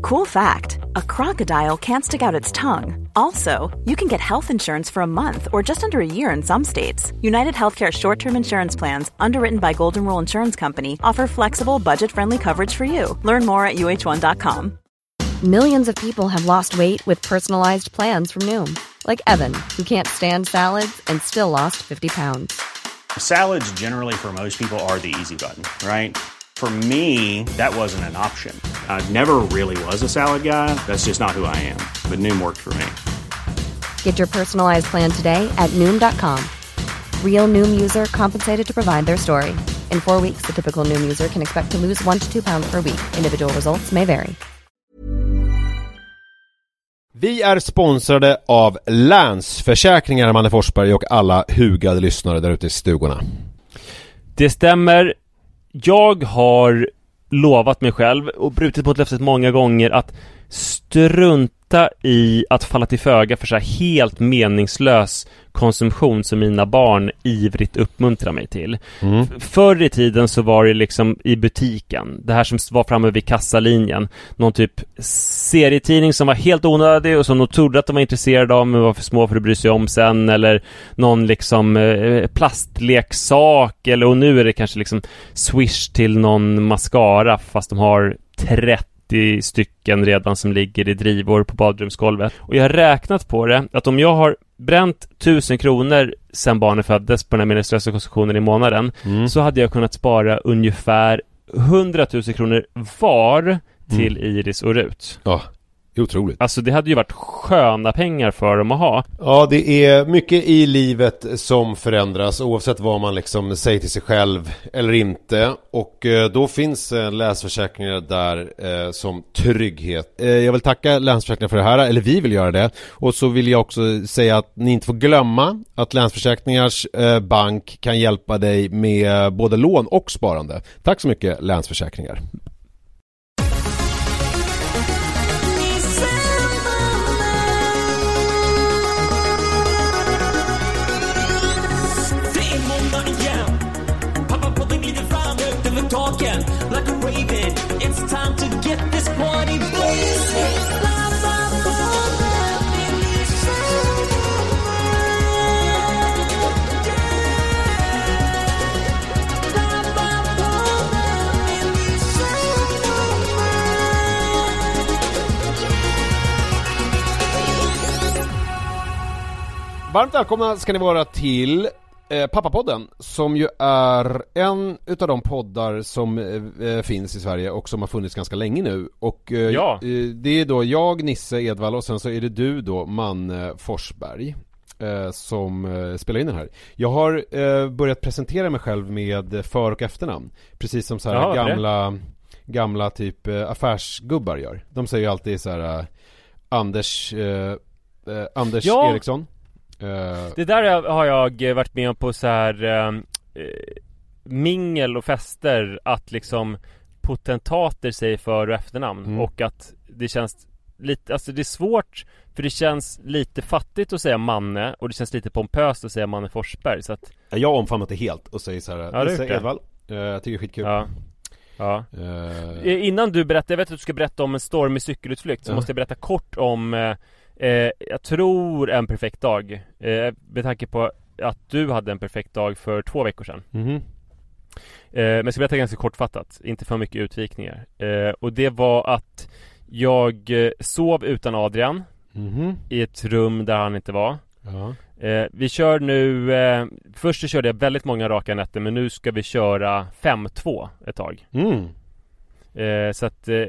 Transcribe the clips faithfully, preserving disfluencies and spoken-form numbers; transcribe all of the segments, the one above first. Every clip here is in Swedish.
Cool fact, a crocodile can't stick out its tongue. Also, you can get health insurance for a month or just under a year in some states. United Healthcare short-term insurance plans, underwritten by Golden Rule Insurance Company, offer flexible, budget-friendly coverage for you. Learn more at U H one dot com. Millions of people have lost weight with personalized plans from Noom. Like Evan, who can't stand salads and still lost fifty pounds. Salads generally for most people are the easy button, right? For me, that wasn't an option. I never really was a salad guy. That's just not who I am. But Noom worked for me. Get your personalized plan today at Noom dot com. Real Noom user compensated to provide their story. In four weeks, the typical Noom user can expect to lose one to two pounds per week. Individual results may vary. Vi är sponsrade av Länsförsäkringar, Manne Forsberg, och alla hugade lyssnare där ute i stugorna. Det stämmer. Jag har lovat mig själv och brutit på ett löftet många gånger att strunta i att falla till föga för så här helt meningslös konsumtion som mina barn ivrigt uppmuntrar mig till. Mm. Förr i tiden så var det liksom i butiken, det här som var framme vid kassalinjen, någon typ serietidning som var helt onödig och som de trodde att de var intresserade av men var för små för att bry sig om sen, eller någon liksom eh, plastleksak, eller och nu är det kanske liksom Swish till någon mascara fast de har trettio stycken redan som ligger i drivor på badrumsgolvet. Och jag har räknat på det att om jag har bränt tusen kronor sen barnet föddes på den här meningslösa konsumtionen i månaden, mm. så hade jag kunnat spara ungefär hundratusen kronor var till mm. Iris och Rut. Ja, otroligt. Alltså det hade ju varit sköna pengar för dem att ha. Ja, det är mycket i livet som förändras oavsett vad man liksom säger till sig själv eller inte. Och eh, då finns eh, Länsförsäkringar där eh, som trygghet. Eh, jag vill tacka Länsförsäkringar för det här, eller vi vill göra det. Och så vill jag också säga att ni inte får glömma att Länsförsäkringars eh, bank kan hjälpa dig med både lån och sparande. Tack så mycket, Länsförsäkringar. Talking like a raven, it's time to get this party blazing. Varmt välkomna ska ni vara till Eh, Pappapodden, som ju är en utav de poddar som eh, finns i Sverige och som har funnits ganska länge nu. Och eh, ja. eh, det är då jag, Nisse Edvall, och sen så är det du då, Manne Forsberg, eh, som eh, spelar in den här. Jag har eh, börjat presentera mig själv med för- och efternamn, precis som så här ja, gamla det. gamla typ eh, affärsgubbar gör. De säger ju alltid så här eh, Anders eh, eh, Anders ja. Eriksson. Uh, det där har jag varit med om på så här uh, mingel och fester, att liksom potentater säger för- och efternamn, mm. och att det känns lite, alltså det är svårt för det känns lite fattigt att säga Manne och det känns lite pompöst att säga Manne Forsberg, så att jag har omfamnat det helt och säger så här, ja, Nisse Edvall, uh, jag tycker det är skitkul. Ja. Ja. Uh. Innan du berättar, jag vet att du ska berätta om en stormig cykelutflykt, så uh. måste jag berätta kort om uh, Eh, jag tror en perfekt dag, eh, med tanke på att du hade en perfekt dag för två veckor sedan. Mm-hmm. eh, Men jag ska berätta ganska kortfattat, inte för mycket utvikningar. eh, Och det var att jag eh, sov utan Adrian, mm-hmm. i ett rum där han inte var. Ja. eh, Vi kör nu eh, först så körde jag väldigt många raka nätter, men nu ska vi köra fem två ett tag. mm. eh, Så att eh,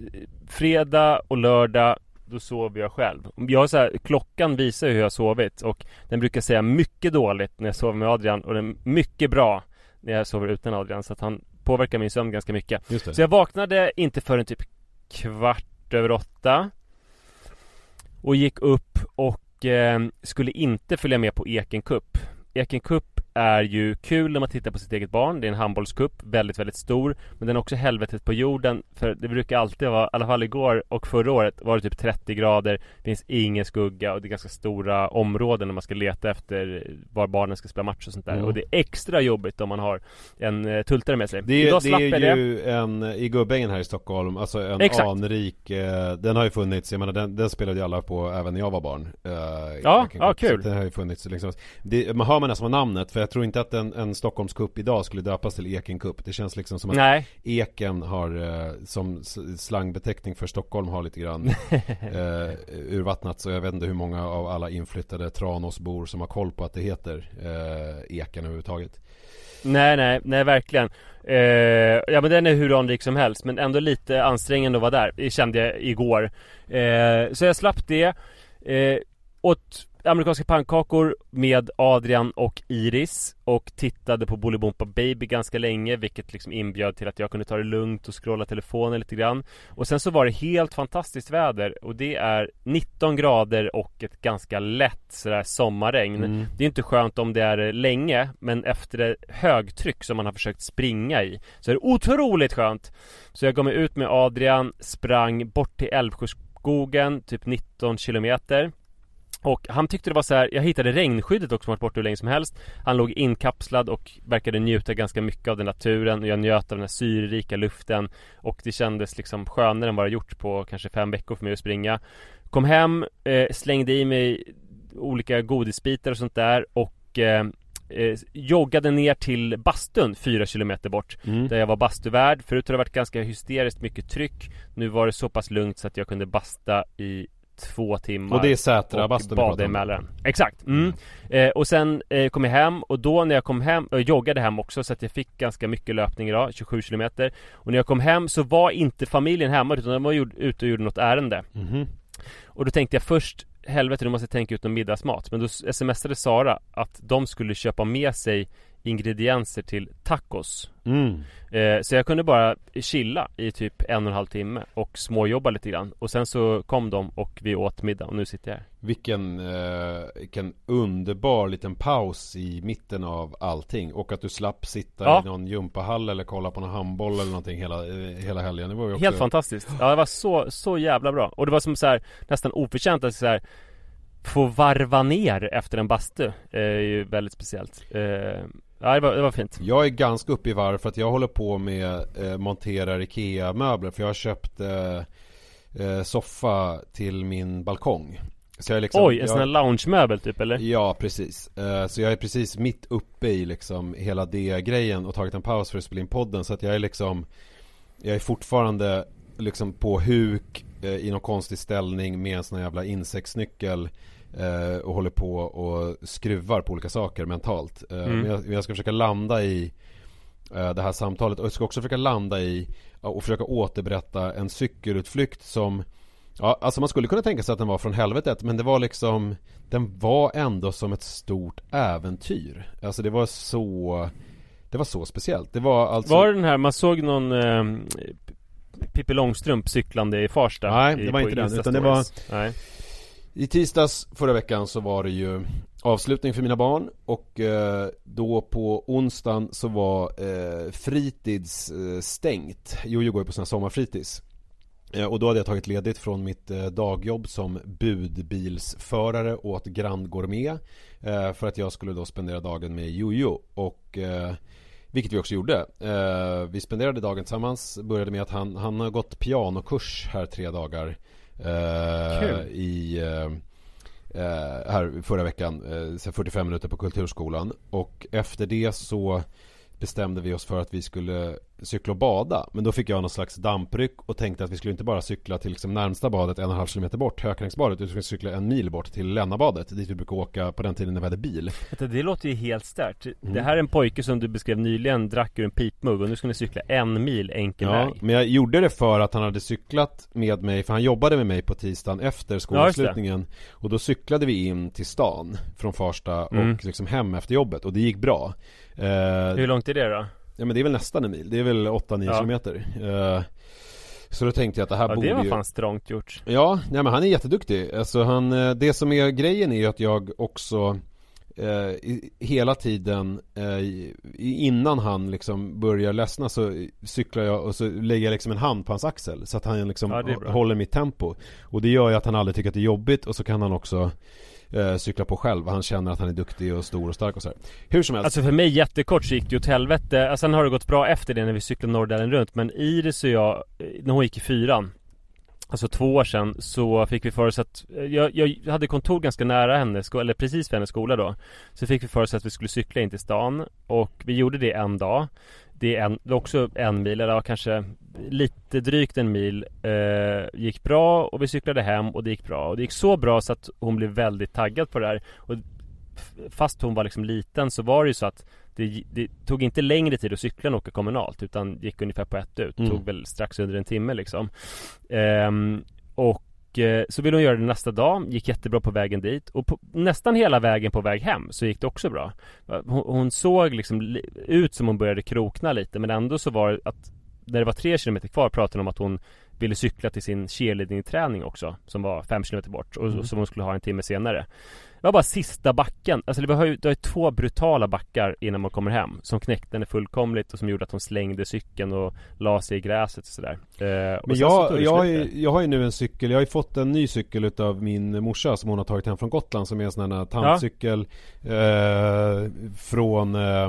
fredag och lördag, då sover jag själv. Jag har så här, klockan visar hur jag har sovit, och den brukar säga mycket dåligt när jag sover med Adrian och den är mycket bra när jag sover utan Adrian, så att han påverkar min sömn ganska mycket. Så jag vaknade inte förrän typ kvart över åtta och gick upp och eh, skulle inte följa med på Eken Cup. Eken Cup är ju kul när man tittar på sitt eget barn. Det är en handbollscup, väldigt, väldigt stor. Men den är också helvetet på jorden. För det brukar alltid vara, i alla fall igår och förra året var det typ trettio grader. Det finns ingen skugga och det är ganska stora områden när man ska leta efter var barnen ska spela match och sånt där. Mm. Och det är extra jobbigt om man har en uh, tultare med sig. Det, det är ju det. en, i Gubbängen här i Stockholm, alltså en Exakt. anrik, eh, den har ju funnits, jag menar den, den spelade ju alla på även när jag var barn. Eh, ja, ja kul. Den har ju funnits liksom. Det, man hör man nästan namnet, för jag tror inte att en, en Stockholmscup idag skulle döpas till Eken Cup. Det känns liksom som att Nej. Eken har eh, som slangbeteckning för Stockholm har lite grann eh, urvattnat, så jag vet inte hur många av alla inflyttade Tranåsbor som har koll på att det heter eh, Eken överhuvudtaget. Nej, nej, nej verkligen. Eh, ja men den är hur anrik som helst, men ändå lite ansträngande att vara där. Det kände jag igår. Eh, så jag slapp det. Eh, åt amerikanska pannkakor med Adrian och Iris och tittade på Bolibompa Baby ganska länge, vilket liksom inbjöd till att jag kunde ta det lugnt och scrolla telefonen lite grann. Och sen så var det helt fantastiskt väder, och det är nitton grader och ett ganska lätt sådär sommarregn. Mm. Det är inte skönt om det är länge, men efter det högtryck som man har försökt springa i så är det otroligt skönt. Så jag gav mig ut med Adrian, sprang bort till Älvsjöskogen, typ nitton kilometer. Och han tyckte det var så här, jag hittade regnskyddet också som varit borta hur länge som helst. Han låg inkapslad och verkade njuta ganska mycket av den naturen. Och jag njöt av den här syrerika luften. Och det kändes liksom skönare än vad jag gjort på kanske fem veckor för mig att springa. Kom hem, eh, slängde i mig olika godisbitar och sånt där. Och eh, eh, joggade ner till bastun fyra kilometer bort. Mm. Där jag var bastuvärd. Förut har det varit ganska hysteriskt mycket tryck. Nu var det så pass lugnt så att jag kunde basta i två timmar. Och det är Sätra bastun. Och bada i Mälaren. Exakt. Mm. Mm. Eh, och sen eh, kom jag hem. Och då när jag kom hem, och joggade hem också, så att jag fick ganska mycket löpning idag, tjugosju kilometer. Och när jag kom hem så var inte familjen hemma, utan de var gjord, ute och gjorde något ärende. Mm. Och då tänkte jag först, helvete, du måste tänka ut någon middagsmat. Men då smsade Sara att de skulle köpa med sig ingredienser till tacos. Mm. eh, Så jag kunde bara chilla i typ en och en halv timme och småjobba lite grann. Och sen så kom de och vi åt middag och nu sitter jag här. Vilken, eh, vilken underbar liten paus i mitten av allting. Och att du slapp sitta ja. i någon gympahall eller kolla på någon handboll eller någonting hela, hela helgen. Det var ju också... Helt fantastiskt. Ja, det var så, så jävla bra. Och det var som så här, nästan oförtjänt att så här, få varva ner efter en bastu. Det är ju väldigt speciellt. eh, Ja, det var, det var fint. Jag är ganska uppe i varv för att jag håller på med eh, monterar IKEA-möbler. För jag har köpt eh, eh, soffa till min balkong. Så jag är liksom, Oj, en sån här lounge-möbel typ, eller? Ja, precis. eh, Så jag är precis mitt uppe i liksom hela det grejen och tagit en paus för att spela in podden. Så att jag är liksom Jag är fortfarande liksom på huk eh, i någon konstig ställning med en sån här jävla insektsnyckel. Uh, och håller på och skruvar på olika saker mentalt. uh, mm. men, jag, men jag ska försöka landa i uh, det här samtalet. Och jag ska också försöka landa i uh, och försöka återberätta en cykelutflykt som, ja, alltså man skulle kunna tänka sig att den var från helvetet, men det var liksom, den var ändå som ett stort äventyr. Alltså det var så Det var så speciellt. Det var alltså Var den här, man såg någon uh, Pippi Långstrump cyklande i Farsta? Nej, det i, var inte den, utan det var Nej. I tisdags förra veckan så var det ju avslutning för mina barn. Och eh, då på onsdagen så var eh, fritids eh, stängt. Jojo går ju på sina sommarfritids. eh, Och då hade jag tagit ledigt från mitt eh, dagjobb som budbilsförare åt Grand Gourmet, eh, för att jag skulle då spendera dagen med Jojo. Och eh, vilket vi också gjorde. eh, Vi spenderade dagen tillsammans. Började med att han, han har gått pianokurs här tre dagar Uh, i uh, uh, här förra veckan, uh, fyrtiofem minuter på Kulturskolan. Och efter det så bestämde vi oss för att vi skulle cykla och bada. Men då fick jag någon slags dampryck och tänkte att vi skulle inte bara cykla till liksom närmsta badet en och en halv kilometer bort, Hökarängsbadet, utan vi skulle cykla en mil bort till Lännabadet, dit vi brukade åka på den tiden när vi hade bil. Det låter ju helt stört. Mm. Det här är en pojke som du beskrev nyligen drack ur en pipmugg och nu skulle ni cykla en mil enkel ja, väg. Men jag gjorde det för att han hade cyklat med mig, för han jobbade med mig på tisdagen efter skolavslutningen. Ja, och då cyklade vi in till stan från Farsta mm. och liksom hem efter jobbet, och det gick bra. uh, Hur långt är det då? Ja, men det är väl nästan en mil. Det är väl åtta nio ja. kilometer. Uh, så då tänkte jag att det här ja, borde ju... det var fan strångt gjort. Ja, nej, men han är jätteduktig. Alltså han, det som är grejen är ju att jag också eh, i, hela tiden eh, innan han liksom börjar ledsna så cyklar jag och så lägger jag liksom en hand på hans axel så att han liksom ja, håller mitt tempo. Och det gör ju att han aldrig tycker att det är jobbigt, och så kan han också eh, cykla på själv. Han känner att han är duktig och stor och stark och så här. Hur som helst. Alltså för mig jättekort så gick det åt helvete. Alltså, sen har det gått bra efter det när vi cyklade Norrdalen runt. Men Iris och jag, när hon gick i fyran, alltså två år sedan, så fick vi för oss att jag, jag hade kontor ganska nära henne, sko- eller precis för hennes skola då. Så fick vi för oss att vi skulle cykla in till stan. Och vi gjorde det en dag. Det är en, det är också en mil, eller kanske lite drygt en mil. eh, Gick bra och vi cyklade hem och det gick bra. Och det gick så bra så att hon blev väldigt taggad på det här. Och fast hon var liksom liten så var det ju så att det, det tog inte längre tid att cykla än åka kommunalt, utan gick ungefär på ett ut. Det tog mm. väl strax under en timme liksom. ehm, Och eh, så ville hon göra det nästa dag. Gick jättebra på vägen dit. Och på, nästan hela vägen på väg hem så gick det också bra. Hon, hon såg liksom li, ut som hon började krokna lite. Men ändå så var det att när det var tre kilometer kvar pratade hon om att hon ville cykla till sin cheerleading-träning också, som var fem kilometer bort och mm. som hon skulle ha en timme senare. Det var bara sista backen. Alltså det var ju, det var ju två brutala backar innan man kommer hem som knäckte henne fullkomligt och som gjorde att hon slängde cykeln och la sig i gräset och sådär. Eh, och Men jag, så jag, har ju, jag har ju nu en cykel. Jag har ju fått en ny cykel utav min morsa som hon har tagit hem från Gotland, som är en sån här tandcykel ja. eh, från eh,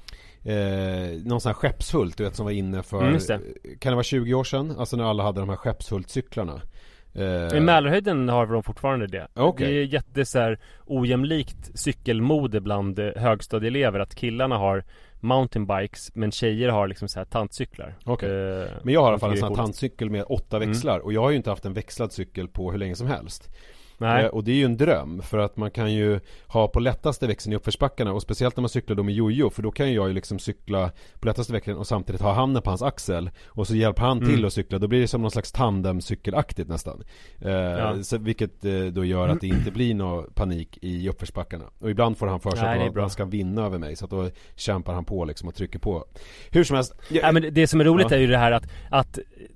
Eh, någon sån här Skeppshult, du vet, som var inne för mm, det. Kan det vara tjugo år sedan? Alltså när alla hade de här Skeppshult-cyklarna. eh, I Mälarhöjden har de fortfarande det. Okay. Det är jätte så här ojämlikt cykelmode bland högstadieelever, att killarna har mountainbikes men tjejer har liksom så här tantcyklar. Okay. eh, Men jag har i alla fall en sån här tantcykel med åtta växlar. mm. Och jag har ju inte haft en växlad cykel på hur länge som helst. Nej. Och det är ju en dröm, för att man kan ju ha på lättaste växeln i uppförsbackarna, och speciellt när man cyklar då med jojo, för då kan jag ju liksom cykla på lättaste växeln och samtidigt ha handen på hans axel och så hjälper han till mm. att cykla. Då blir det som någon slags tandemcykelaktigt nästan. eh, ja. så, Vilket eh, då gör att det inte blir någon panik i uppförsbackarna. Och ibland får han för sig Nej, att han ska vinna över mig, så att då kämpar han på liksom och trycker på. Hur som helst jag, ja, men det som är roligt ja. är ju det här att, att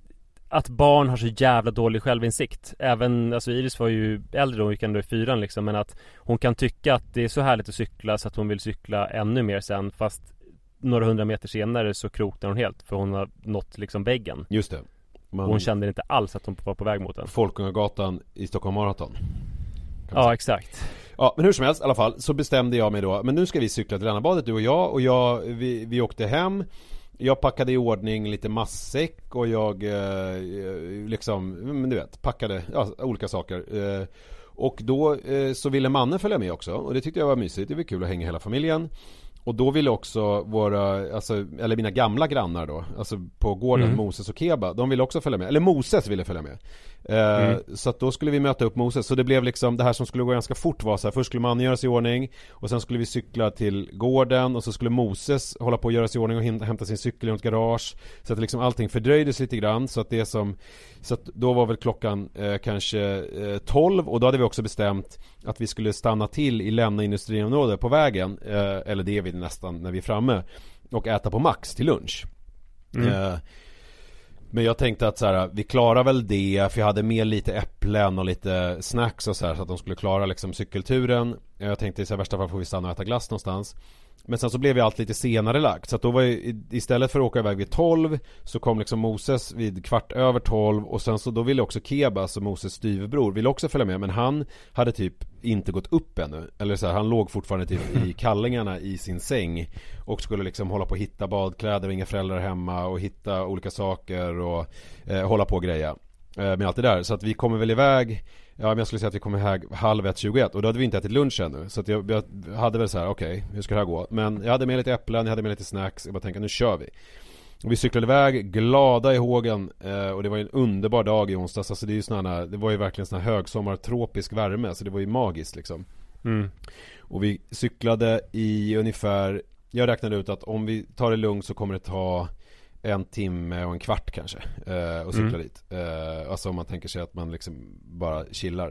Att barn har så jävla dålig självinsikt. Även, alltså Iris var ju äldre då, gick ändå i fyran liksom. Men att hon kan tycka att det är så härligt att cykla så att hon vill cykla ännu mer sen. Fast några hundra meter senare så kroknar hon helt, för hon har nått liksom väggen. Just det. Man... Hon kände inte alls att hon var på väg mot den. Folkungagatan i Stockholm Marathon. Ja, exakt. Ja, men hur som helst i alla fall så bestämde jag mig då, men nu ska vi cykla till Lännabadet, du och jag. Och jag, vi, vi åkte hem. Jag packade i ordning lite matsäck och jag eh, liksom, men du vet, packade ja, olika saker. Eh, och då eh, så ville mannen följa med också, och det tyckte jag var mysigt. Det var kul att hänga hela familjen. Och då ville också våra, alltså, eller mina gamla grannar då, alltså på gården, mm. Moses och Keba, de ville också följa med. Eller Moses ville följa med. Eh, mm. Så att då skulle vi möta upp Moses. Så det blev liksom, det här som skulle gå ganska fort var så här, först skulle man göra sig i ordning, och sen skulle vi cykla till gården, och så skulle Moses hålla på att göra sig i ordning och hämta sin cykel i ett garage. Så att liksom allting fördröjdes lite grann. Så att det som, så att då var väl klockan eh, kanske eh, tolv, och då hade vi också bestämt att vi skulle stanna till i Länna industriområde på vägen, eh, eller det är vi nästan när vi är framme, och äta på Max till lunch. Mm. Eh, men jag tänkte att så här, vi klarar väl det, för jag hade med lite äpplen och lite snacks och så här, så att de skulle klara liksom cykelturen. Jag tänkte i så här, värsta fall får vi stanna och äta glass någonstans. Men sen så blev ju allt lite senare lagt, så att då var ju, istället för att åka iväg vid tolv, så kom liksom Moses vid kvart över tolv. Och sen så då ville också Keba, alltså Moses styvbror, ville också följa med. Men han hade typ inte gått upp ännu, eller så här, han låg fortfarande typ i kallingarna i sin säng och skulle liksom hålla på att hitta badkläder och inga föräldrar hemma, och hitta olika saker och eh, hålla på och greja eh, med allt det där. Så att vi kommer väl iväg, ja, men jag skulle säga att vi kommer iväg halv ett, tjugoett, och då hade vi inte ätit lunch ännu. Så att jag, jag hade väl så här, okej, okay, hur ska det här gå? Men jag hade med lite äpplen, jag hade med lite snacks. Jag bara tänkte, nu kör vi. Och vi cyklade iväg, glada i hågen, eh, och det var ju en underbar dag i onsdags. Alltså det är ju såna, det var ju verkligen sån här högsommar, tropisk värme, så det var ju magiskt liksom. Mm. Och vi cyklade i ungefär, jag räknade ut att om vi tar det lugnt så kommer det ta en timme och en kvart kanske eh, och cykla mm. dit. Eh, alltså om man tänker sig att man liksom bara chillar.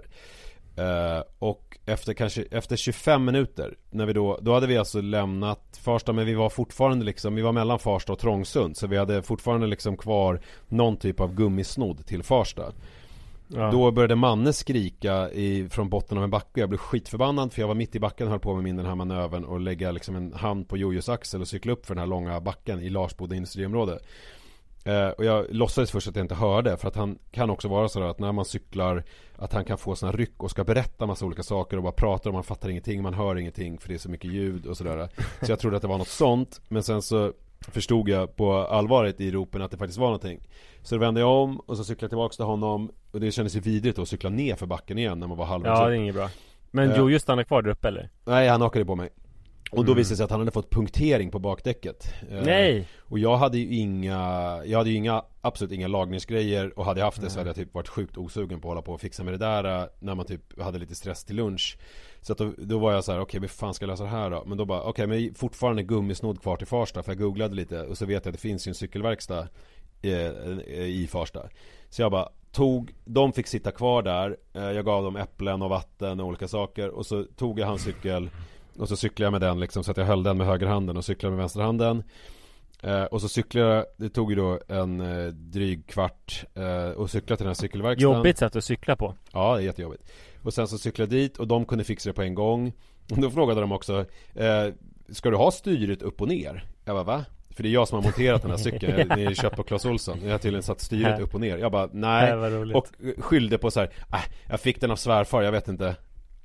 Eh, och efter kanske efter tjugofem minuter, när vi då då hade vi alltså lämnat Farsta, men vi var fortfarande liksom, vi var mellan Farsta och Trångsund, så vi hade fortfarande liksom kvar någon typ av gummisnodd till Farsta. Ja. Då började Manne skrika i, från botten av en backe. Jag blev skitförbannad för jag var mitt i backen och höll på med min den här manövern och lägga liksom en hand på Jojos axel och cykla upp för den här långa backen i Larsboda industriområde. Eh, och jag låtsades först att jag inte hörde, för att han kan också vara så att när man cyklar att han kan få såna ryck och ska berätta massa olika saker och bara pratar och man fattar ingenting, man hör ingenting för det är så mycket ljud och sådär. Så jag trodde att det var något sånt, men sen så förstod jag på allvaret i ropen att det faktiskt var någonting. Så då vände jag om och så cyklade jag tillbaka till honom och det kändes ju vidrigt att cykla ner för backen igen när man var halvvägs. Ja, det är inget bra. Men Eh. Jojo stannade kvar där uppe eller? Nej, han hakade på mig. Och då Mm. visade det sig att han hade fått punktering på bakdäcket. Eh, Nej! Och jag hade ju inga Jag hade ju inga, absolut inga lagningsgrejer. Och hade jag haft det så hade jag typ varit sjukt osugen på att hålla på och fixa med det där eh, när man typ hade lite stress till lunch. Så att då, då var jag så här: okej, okay, men fan ska jag lösa det här då? Men då bara, okej, okay, men fortfarande gummisnodd kvar till Farsta. För jag googlade lite och så vet jag att det finns ju en cykelverkstad i, i Farsta. Så jag bara tog, de fick sitta kvar där. Jag gav dem äpplen och vatten och olika saker. Och så tog jag hans cykel och så cyklade jag med den liksom, så att jag höll den med högerhanden och cyklade med vänsterhanden. Eh, och så cyklade jag, det tog ju då en eh, dryg kvart eh, och cyklade till den här cykelverkstaden. Jobbigt sätt att cykla på. Ja, det är jättejobbigt. Och sen så cyklade jag dit och de kunde fixa det på en gång. Och då frågade de också, eh, ska du ha styret upp och ner? Jag bara, va? För det är jag som har monterat den här cykeln. Ni är köpt på Clas Ohlson. Jag har tydligen satt styret upp och ner. Jag bara, nej. Och skyllde på så här, äh, jag fick den av svärfar, jag vet inte.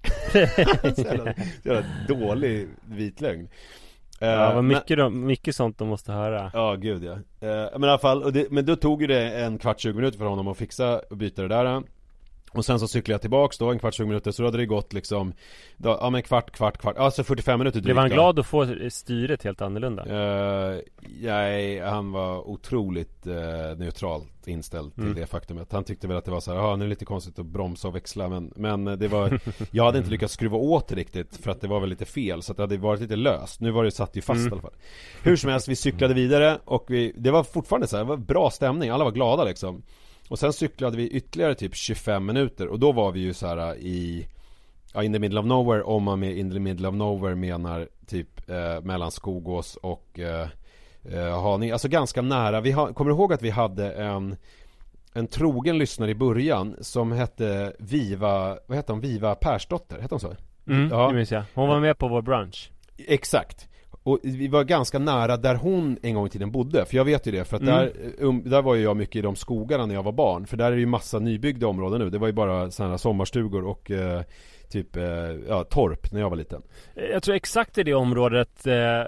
så jävla, så jävla dålig vitlögn. Ja, vad mycket, men, de, mycket sånt de måste höra. Ja, gud ja. uh, Men i alla fall, och det, men då tog ju det en kvart, tjugo minuter för honom att fixa och byta det där. Och sen så cyklade jag tillbaks då en kvart, tjugo minuter. Så då hade det gått liksom då, ja men kvart, kvart, kvart. Alltså fyrtiofem minuter. Blev han glad att få styret helt annorlunda? Uh, nej, han var otroligt uh, neutralt inställd till mm. det faktumet. Han tyckte väl att det var så här, ja nu är det lite konstigt att bromsa och växla. Men, men det var, jag hade inte lyckats skruva åt det riktigt. För att det var väl lite fel. Så att det hade varit lite löst. Nu var det satt ju fast mm. i alla fall. Hur som helst, vi cyklade vidare. Och vi, det var fortfarande så här, det var bra stämning. Alla var glada liksom. Och sen cyklade vi ytterligare typ tjugofem minuter. Och då var vi ju så här i ja, in the middle of nowhere. Om man med in the middle of nowhere menar typ eh, mellan Skogås och eh, eh, Haninge. Alltså ganska nära. Vi ha, kommer du ihåg att vi hade en en trogen lyssnare i början som hette Viva, vad hette hon? Viva Persdotter, hette hon så? Mm, ja. Det minns jag. Hon var med på vår brunch. Exakt. Och vi var ganska nära där hon en gång i tiden bodde. För jag vet ju det, för att mm. där, um, där var ju jag mycket i de skogarna när jag var barn. För där är det ju massa nybyggda områden nu. Det var ju bara sådana här sommarstugor och eh, typ eh, ja, torp när jag var liten. Jag tror exakt i det området eh,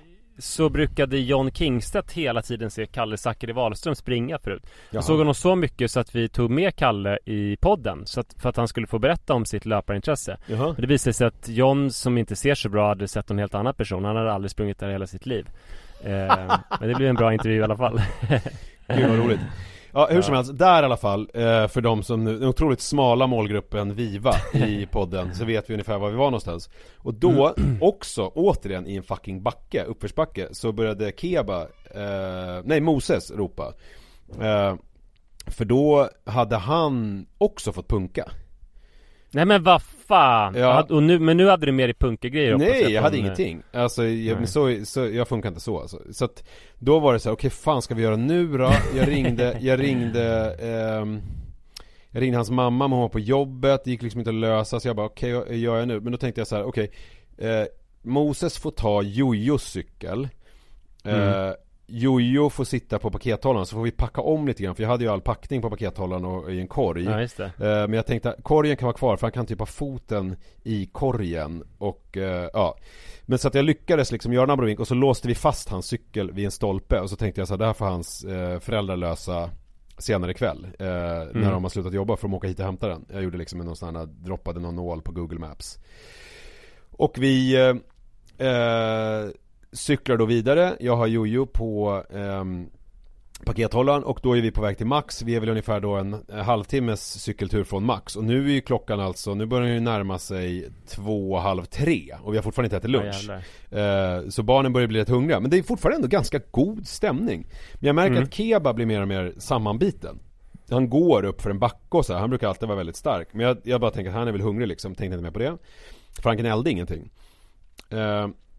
så brukade John Kingstedt hela tiden se Kalle Zackari Wahlström springa förut. Jaha. Jag såg honom så mycket så att vi tog med Kalle i podden så att, för att han skulle få berätta om sitt löparintresse. Men det visade sig att John, som inte ser så bra, hade sett en helt annan person. Han hade aldrig sprungit där hela sitt liv. eh, Men det blev en bra intervju i alla fall. Gud vad roligt. Ja, hur som helst, där i alla fall, eh, för de som nu, den otroligt smala målgruppen Viva i podden, så vet vi ungefär var vi var någonstans. Och då, mm. också, återigen i en fucking backe, uppförsbacke, så började Keba, eh, nej Moses ropa. Eh, för då hade han också fått punka. Nej men vad fan, ja. och nu, men nu hade du mer i punkegrejer. Nej, jag, jag hade ingenting. Alltså, jag, så, så, jag funkar inte så alltså. Så att då var det så här, okej okay, fan ska vi göra nu då? Jag ringde, jag ringde eh, Jag ringde hans mamma, men hon var på jobbet. Det gick liksom inte att lösa, så jag bara okej, okay, vad gör jag nu? Men då tänkte jag så här, okej okay, eh, Moses får ta Jojos cykel. mm. eh, Jojo får sitta på pakethållaren, så får vi packa om lite grann. För jag hade ju all packning på pakethållaren och i en korg. Ja, just det. uh, Men jag tänkte att korgen kan vara kvar, för han kan typ ha foten i korgen. Och uh, ja men så att jag lyckades liksom göra en abrovink. Och så låste vi fast hans cykel vid en stolpe. Och så tänkte jag så här, det här får hans uh, föräldrar lösa senare ikväll, uh, mm. när de har slutat jobba, för att åka hit och hämta den. Jag gjorde liksom någon sån här, droppade någon nål på Google Maps. Och vi uh, uh, cyklar då vidare. Jag har Jojo på eh, pakethållaren. Och då är vi på väg till Max. Vi är väl ungefär då en, en halvtimmes cykeltur från Max. Och nu är ju klockan alltså, nu börjar ju närma sig två, halv tre. Och vi har fortfarande inte ätit lunch. Ja, eh, så barnen börjar bli rätt hungriga. Men det är fortfarande ändå ganska god stämning. Men jag märker mm. att Keba blir mer och mer sammanbiten. Han går upp för en backe och så här. Han brukar alltid vara väldigt stark. Men jag, jag bara tänker att han är väl hungrig liksom. Tänkte inte mer på det. För han gnällde ingenting. Eh,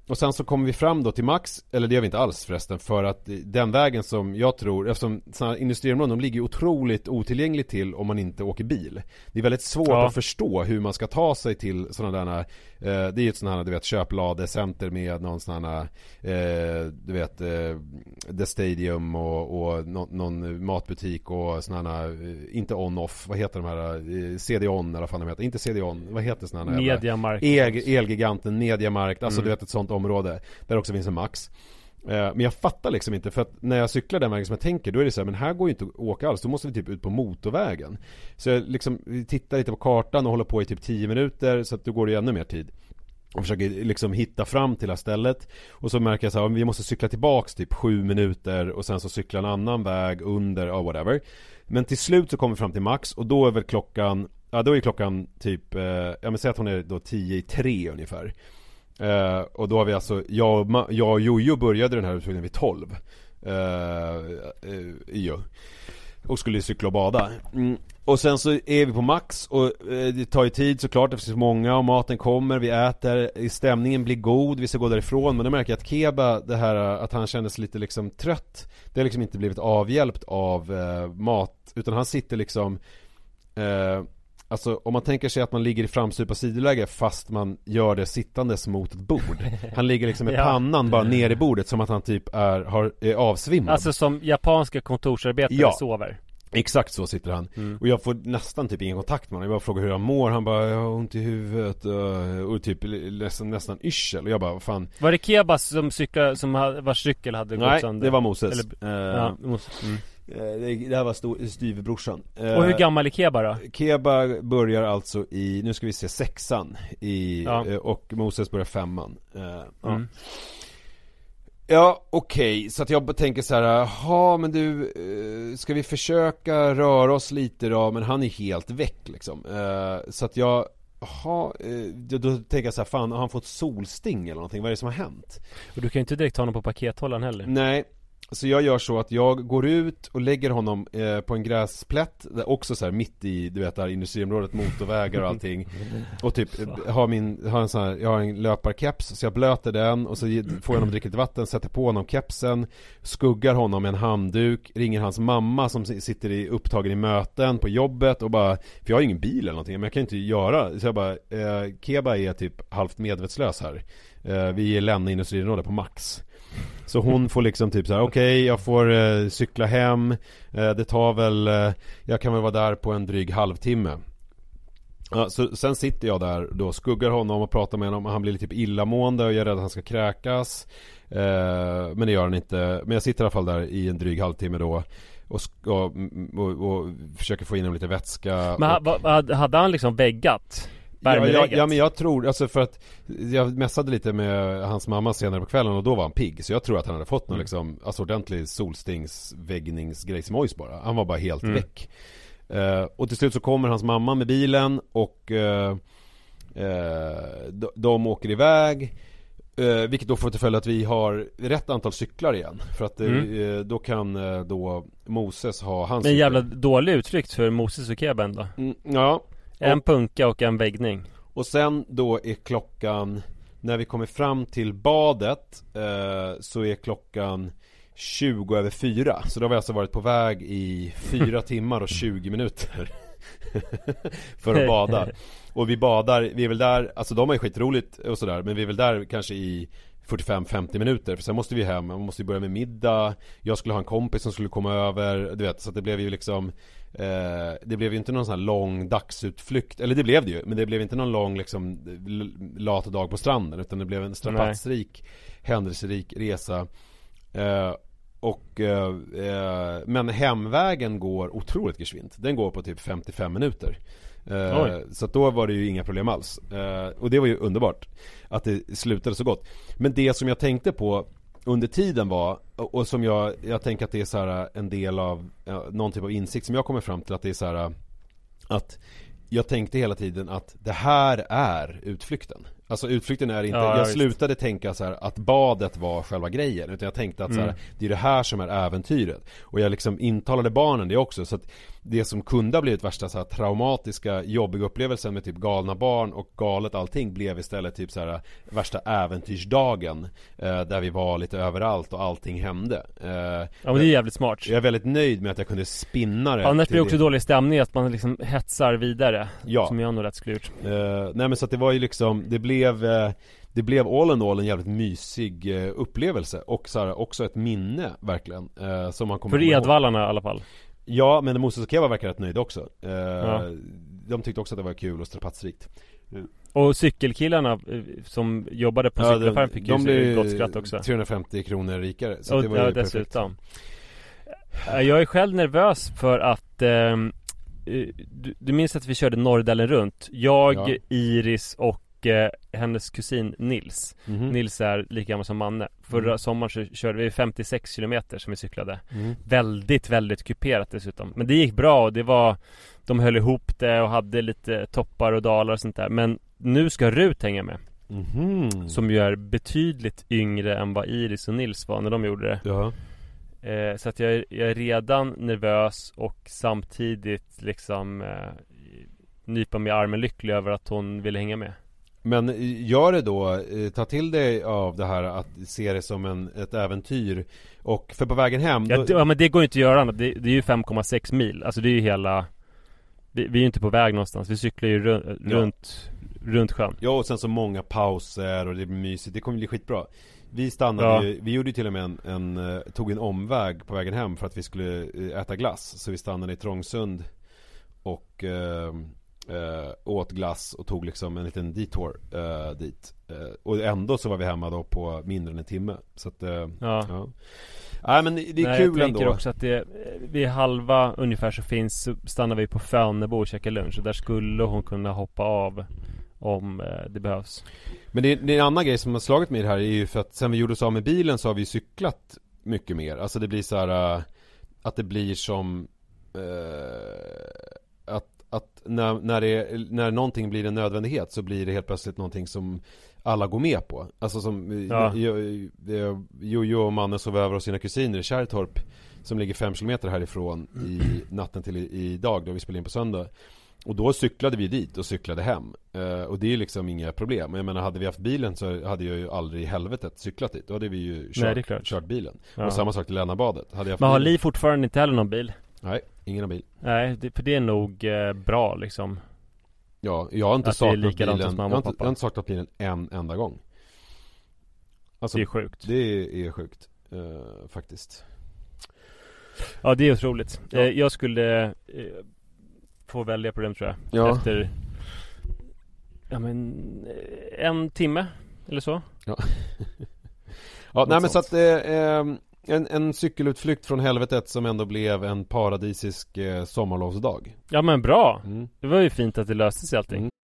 och sen så kommer vi fram då till Max, eller det gör vi inte alls förresten, för att den vägen som jag tror, eftersom sådana här industriområden, de ligger otroligt otillgängligt till om man inte åker bil. Det är väldigt svårt ja. att förstå hur man ska ta sig till sådana där, eh, det är ju ett sådant här, du vet, köpladecenter med någon sån här, eh, du vet, eh, The Stadium och, och någon, någon matbutik och sådana här, eh, inte on-off, vad heter de här, eh, C D-on eller vad fan de heter, inte C D-on, vad heter sådana här? Mediamarkt. El, Elgiganten, Mediamarkt, alltså mm. du vet ett sånt område där också finns en Max. Eh, men jag fattar liksom inte, för att när jag cyklar den vägen som jag tänker, då är det så här, men här går ju inte att åka alls, då måste vi typ ut på motorvägen. Så jag liksom tittar lite på kartan och håller på i typ tio minuter, så att då går det ju ännu mer tid. Och försöker liksom hitta fram till det här stället. Och så märker jag så här, vi måste cykla tillbaks typ sju minuter och sen så cykla en annan väg under, ja whatever. Men till slut så kommer vi fram till Max, och då är väl klockan, ja då är klockan typ, eh, ja men säg att hon är då tio i tre ungefär. Uh, och då har vi alltså, jag, jag och Jojo började den här utflykten vid tolv uh, uh, ja. Och skulle cykla och bada. mm. Och sen så är vi på Max, och uh, det tar ju tid såklart, det finns många, och maten kommer, vi äter, stämningen blir god, vi ska gå därifrån. Men då märker jag att Keba, det här att han kändes lite liksom trött, det har liksom inte blivit avhjälpt av uh, mat, utan han sitter liksom uh, alltså om man tänker sig att man ligger i framstupa sidoläge fast man gör det sittandes mot ett bord. Han ligger liksom med ja. pannan bara ner i bordet, som att han typ är, har, är avsvimmad. Alltså som japanska kontorsarbetare ja. sover. Exakt så sitter han. Mm. Och jag får nästan typ ingen kontakt med honom. Jag bara frågar hur han mår. Han bara, jag har ont i huvudet och, och typ nästan, nästan yrsel. Och jag bara, vad fan. Var det Kebas som cyklade, som vars cykel hade gått Nej, sönder? det var Moses. Eller, uh, ja, Moses. Mm. Det här var styvbrorsan. Och hur gammal är Keba då? Keba börjar alltså i, nu ska vi se, sexan i, ja. och Moses börjar femman. Mm. Ja, ja okej, okay. Så att jag tänker så här, ja men du, ska vi försöka röra oss lite då? Men han är helt väck liksom. Så att jag, ha, då, då tänker jag så här, fan, har han fått solsting eller någonting? Vad är det som har hänt? Och du kan ju inte direkt ta honom på pakethållaren heller. Nej. Så jag gör så att jag går ut och lägger honom eh, på en gräsplätt, där också så här mitt i, du vet, där industriområdet, motorvägar och allting. Och typ har min, har en sån här, jag har en löparkeps, så jag blöter den och så får jag honom dricka lite vatten, sätter på honom kepsen, skuggar honom med en handduk, ringer hans mamma som sitter i, upptagen i möten på jobbet och bara, för jag har ingen bil eller någonting, men jag kan inte göra, så jag bara, eh, Keba är typ halvt medvetslös här. Eh, vi är lämna industriområdet på Max. Så hon får liksom typ så här, okej, okay, jag får eh, cykla hem, eh, det tar väl, eh, jag kan väl vara där på en dryg halvtimme. Ja, så sen sitter jag där då, skuggar honom och pratar med honom, han blir lite typ illamående och jag är rädd att han ska kräkas, eh, men det gör han inte. Men jag sitter i alla fall där i en dryg halvtimme då och, och, och, och försöker få in honom lite vätska. Men och, ha, hade han liksom väggat? Ja, ja, ja, men jag tror, alltså för att jag mässade lite med hans mamma senare på kvällen och då var han pigg, så jag tror att han hade fått någon mm. liksom, alltså ordentlig solstingsväggningsgrejsmojs bara. Han var bara helt mm. väck. Uh, och till slut så kommer hans mamma med bilen och uh, uh, de, de åker iväg, uh, vilket då får till följd att vi har rätt antal cyklar igen. För att mm. uh, då kan uh, då Moses ha hans en jävla dålig utflykt för Moses och Keben då. Mm, ja. En punka och en väggning. Och sen då är klockan, när vi kommer fram till badet eh, så är klockan tjugo över fyra. Så då har vi alltså varit på väg i fyra timmar och tjugo minuter för att bada. Och vi badar, vi är väl där, alltså de har ju skitroligt och sådär, men vi är väl där kanske i fyrtiofem till femtio minuter, för sen måste vi hem, man måste ju börja med middag. Jag skulle ha en kompis som skulle komma över, du vet, så att det blev ju liksom eh, det blev ju inte någon sån här lång dagsutflykt, eller det blev det ju, men det blev inte någon lång liksom lat dag på stranden, utan det blev en strapatsrik, händelserik resa. eh, och eh, men hemvägen går otroligt gesvint. Den går på typ femtiofem minuter. Uh, så att då var det ju inga problem alls. uh, Och det var ju underbart att det slutade så gott. Men det som jag tänkte på under tiden var, och, och som jag, jag tänker att det är så här en del av uh, någon typ av insikt som jag kommer fram till, att det är så här att jag tänkte hela tiden att det här är utflykten. Alltså utflykten är inte, ja, jag visst. slutade tänka så här att badet var själva grejen, utan jag tänkte att så här, Mm. det är det här som är äventyret. Och jag liksom intalade barnen det också, så att det som kunde ha blivit värsta så här traumatiska, jobbiga upplevelsen med typ galna barn och galet allting blev istället typ så här värsta äventyrsdagen eh, där vi var lite överallt och allting hände. Eh, Ja, men det är jävligt smart. Jag är väldigt nöjd med att jag kunde spinna det. Annars till blir det också det. dålig stämning att man liksom hetsar vidare. Ja. Som jag nog rätt skulle gjort. Eh, nej men så att det var ju liksom, det blev eh, det blev all in all en jävligt mysig eh, upplevelse och så här, också ett minne verkligen eh, som man kommer För komma ihåg. Edvallarna i alla fall. Ja, men Moses och Keva verkar rätt nöjd också. Eh, Ja. De tyckte också att det var kul och strapatsrikt. Och cykelkillarna eh, som jobbade på Ja, cykelaffären fick de ju blev gott skratt också. trehundrafemtio kronor rikare. Så Och, det var ja, ju perfekt. dessutom. Eh, Jag är själv nervös för att ehm, eh, du, du minns att vi körde Norrdalen runt. Jag, Ja. Iris och eh, hennes kusin Nils. Mhm. Nils är lika gammal som Manne. Förra Mm. sommaren så körde vi femtiosex kilometer som vi cyklade. Mm. Väldigt, väldigt kuperat dessutom. Men det gick bra och det var, de höll ihop det och hade lite toppar och dalar och sånt där. Men nu ska Rut hänga med. Mhm. Som ju är betydligt yngre än vad Iris och Nils var när de gjorde det. Ja. Eh, så att jag är, jag är redan nervös och samtidigt liksom eh, nypa mig i armen lycklig över att hon ville hänga med. Men gör det då, eh, ta till dig av det här att se det som en, ett äventyr. Och för på vägen hem Ja, då, det, ja men det går inte att göra annat. Det, det är ju fem komma sex mil. Alltså det är ju hela vi, vi är ju inte på väg någonstans. Vi cyklar ju runt, Ja. runt, runt sjön. Ja, och sen så många pauser och det blir mysigt. Det kommer bli skitbra. Vi stannade Ja. ju, vi gjorde ju till och med en, en eh, tog en omväg på vägen hem för att vi skulle eh, äta glass. Så vi stannade i Trångsund och eh, eh, åt glass och tog liksom en liten detour eh, dit. Eh, och ändå så var vi hemma då på mindre än en timme. Så att, eh, Ja. ja. Nej men det är Nej, kul jag tänker ändå. också att det vid halva ungefär så finns så stannar vi på Fönebo och käkar lunch. Och där skulle hon kunna hoppa av om eh, det behövs. Men det är, det är en annan grej som har slagit mig i det här är ju för att sen vi gjorde oss av med bilen så har vi cyklat mycket mer. Alltså det blir så här äh, att det blir som äh, att, att när, när, det, när någonting blir en nödvändighet så blir det helt plötsligt någonting som alla går med på. Alltså som Ja. Jojo och Manne sov över hos sina kusiner i Kärrtorp som ligger fem kilometer härifrån i natten till i, idag då vi spelade in på söndag. Och då cyklade vi dit och cyklade hem. eh, Och det är liksom inga problem. Jag menar, hade vi haft bilen så hade jag ju aldrig i helvetet cyklat dit. Då hade vi ju kört, Nej, det är klart. kört bilen. Ja. Och samma sak till Lännabadet. Hade jag haft Men har bilen... Li fortfarande inte heller någon bil? Nej, ingen har bil. Nej, det, för det är nog eh, bra liksom. Ja, jag har inte Att det är saknat likadant bilen. hos mamma Jag har, och inte, pappa. jag har inte saknat bilen en enda gång. Alltså, Det är sjukt. det är, är sjukt. eh, faktiskt. Ja, det är otroligt. Ja. Eh, jag skulle eh, få välja på dem tror jag. Ja. Efter ja, men, eh, en timme eller så. Ja, ja nej men så att eh, eh, en, en cykelutflykt från helvetet som ändå blev en paradisisk eh, sommarlovsdag. Ja men bra. Mm. Det var ju fint att det löste sig allting. Mm.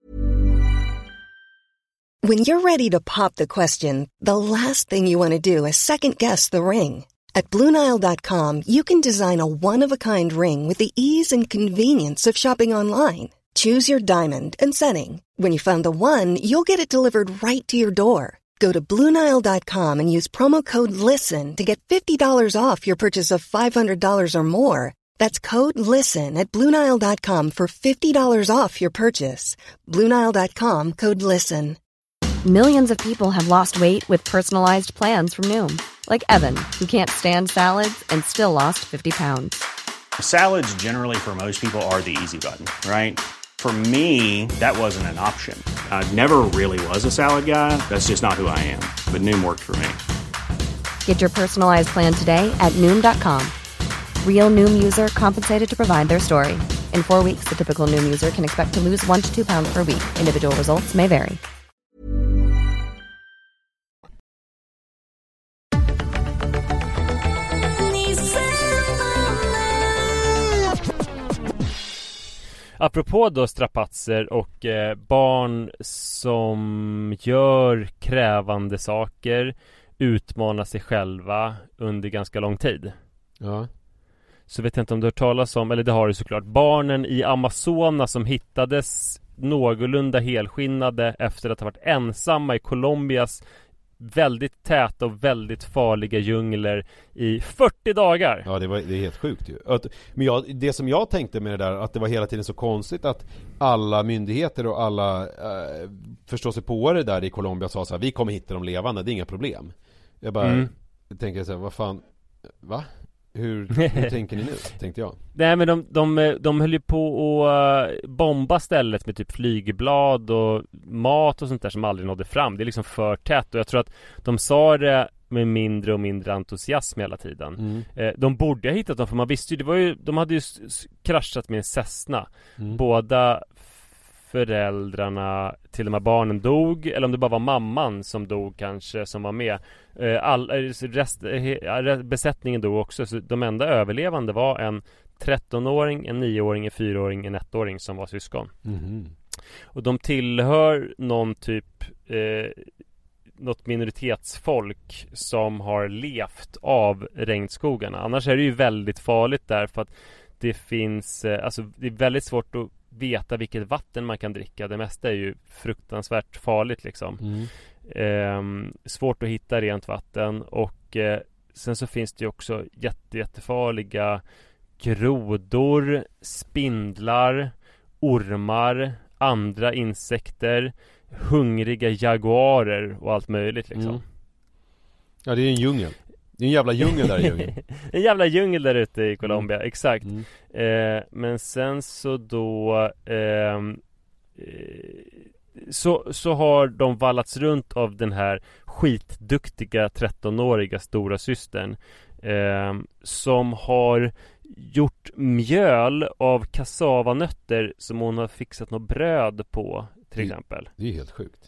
When you're ready to pop the question, the last thing you want to do is second guess the ring. At Blue Nile dot com, you can design a one-of-a-kind ring with the ease and convenience of shopping online. Choose your diamond and setting. When you find the one, you'll get it delivered right to your door. Go to Blue Nile dot com and use promo code LISTEN to get fifty dollars off your purchase of five hundred dollars or more. That's code LISTEN at Blue Nile dot com for fifty dollars off your purchase. Blue Nile dot com, code LISTEN. Millions of people have lost weight with personalized plans from Noom. Like Evan, who can't stand salads and still lost fifty pounds. Salads generally for most people are the easy button, right? For me, that wasn't an option. I never really was a salad guy. That's just not who I am. But Noom worked for me. Get your personalized plan today at Noom dot com. Real Noom user compensated to provide their story. In four weeks, the typical Noom user can expect to lose one to two pounds per week. Individual results may vary. Apropå då strapatser och eh, barn som gör krävande saker, utmanar sig själva under ganska lång tid. Ja. Så vet jag inte om du har hört talas om, eller det har du såklart, barnen i Amazonas som hittades någorlunda helskinnade efter att ha varit ensamma i Colombias väldigt täta och väldigt farliga djungler i fyrtio dagar. Ja, det, var, det är helt sjukt ju. Att, men jag, det som jag tänkte med det där, att det var hela tiden så konstigt att alla myndigheter och alla eh, förståsigpåare där i Colombia sa så här: vi kommer hitta dem levande, det är inga problem. Jag bara mm. tänker så här, vad fan, va? Hur, hur tänker ni nu? Tänkte jag. Nej, men de, de, de höll ju på att bomba stället med typ flygblad och mat och sånt där som aldrig nådde fram. Det är liksom för tätt, och jag tror att de sa det med mindre och mindre entusiasm hela tiden. Mm. Eh, de borde ha hittat dem, för man visste ju, det var ju, de hade ju s- kraschat med en Cessna. Mm. Båda föräldrarna till de här barnen dog, eller om det bara var mamman som dog kanske, som var med. All, rest, besättningen dog också, så de enda överlevande var en trettonåring, en nioåring, en fyraåring, en ettåring som var syskon. Mm. Och de tillhör någon typ eh, något minoritetsfolk som har levt av regnskogarna. Annars är det ju väldigt farligt där, för att det finns, eh, alltså det är väldigt svårt att veta vilket vatten man kan dricka. Det mesta är ju fruktansvärt farligt liksom. Mm. Eh, svårt att hitta rent vatten, och eh, sen så finns det ju också jätte, jättefarliga grodor, spindlar, ormar, andra insekter, hungriga jaguarer och allt möjligt liksom. Mm. Ja, det är en djungel. Det är en jävla djungel där i djungeln. En jävla djungel där ute i Colombia, mm. exakt. Mm. Eh, men sen så då eh, så, så har de vallats runt av den här skitduktiga trettonåriga stora systern eh, som har gjort mjöl av kassavanötter som hon har fixat något bröd på, till det, exempel. Det är helt sjukt.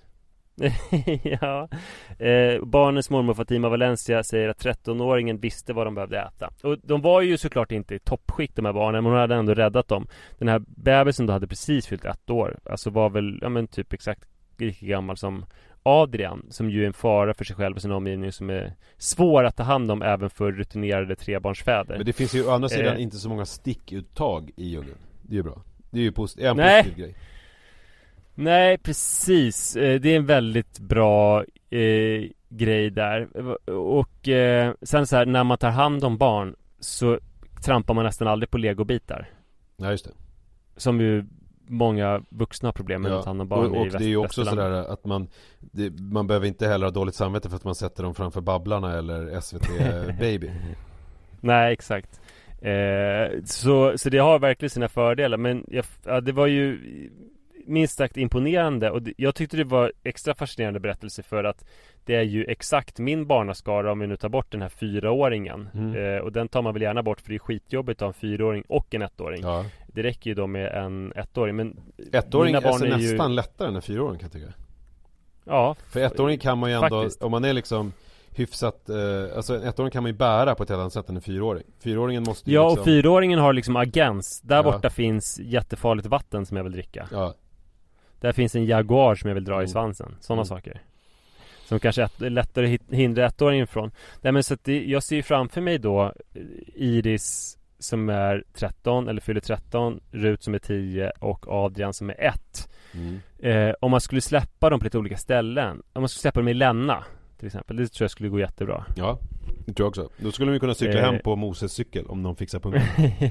Ja. eh, Barnens mormor Fatima Valencia säger att trettonåringen visste vad de behövde äta. Och de var ju såklart inte i toppskick, de här barnen, men hon hade ändå räddat dem. Den här bebisen då hade precis fyllt ett år. Alltså var väl, ja men typ exakt lika gammal som Adrian, som ju är en fara för sig själv och sin omgivning, som är svår att ta hand om även för rutinerade trebarnsfäder. Men det finns ju å andra sidan eh. inte så många stickuttag i djungeln. Det är ju bra. Det är ju post- är en Nej. positiv grej. Nej, precis. Det är en väldigt bra eh, grej där. Och eh, sen så här, när man tar hand om barn så trampar man nästan aldrig på legobitar. Ja, just det. Som ju många vuxna har problem med, ja, att ta hand om barn. Och, och i väst, det är ju också sådär att man det, man behöver inte heller ha dåligt samvete för att man sätter dem framför Babblarna eller S V T Baby. Nej, exakt. Eh, så, så det har verkligen sina fördelar. Men jag, ja, det var ju minst sagt imponerande, och jag tyckte det var extra fascinerande berättelse för att det är ju exakt min barnaskara om vi nu tar bort den här fyraåringen. Mm. Eh, och den tar man väl gärna bort, för det är skitjobbigt att ha en fyraåring och en ettåring. Ja. Det räcker ju då med en ettåring. Men ettåring är alltså nästan ju lättare än en fyraåring, kan jag tycka. Ja. För ettåring kan man ju ändå, faktiskt, om man är liksom hyfsat, eh, alltså en ettåring kan man ju bära på ett helt annat sätt än en fyraåring. Fyraåringen måste ju Ja, liksom... och fyraåringen har liksom agens. Där ja. borta finns jättefarligt vatten som jag vill dricka. Ja. Där finns en jaguar som jag vill dra mm. i svansen. Sådana mm. saker som kanske är lättare att hindra ettåringen ifrån. Nej, men så att det, jag ser ju framför mig då Iris som är tretton, eller fyller tretton, Rut som är tio och Adrian som är ett. Mm. Eh, om man skulle släppa dem på lite olika ställen, om man skulle släppa dem i Länna till exempel, det tror jag skulle gå jättebra. Ja, det tror jag också. Då skulle de kunna cykla eh. hem på Moses cykel om de fixar punkten.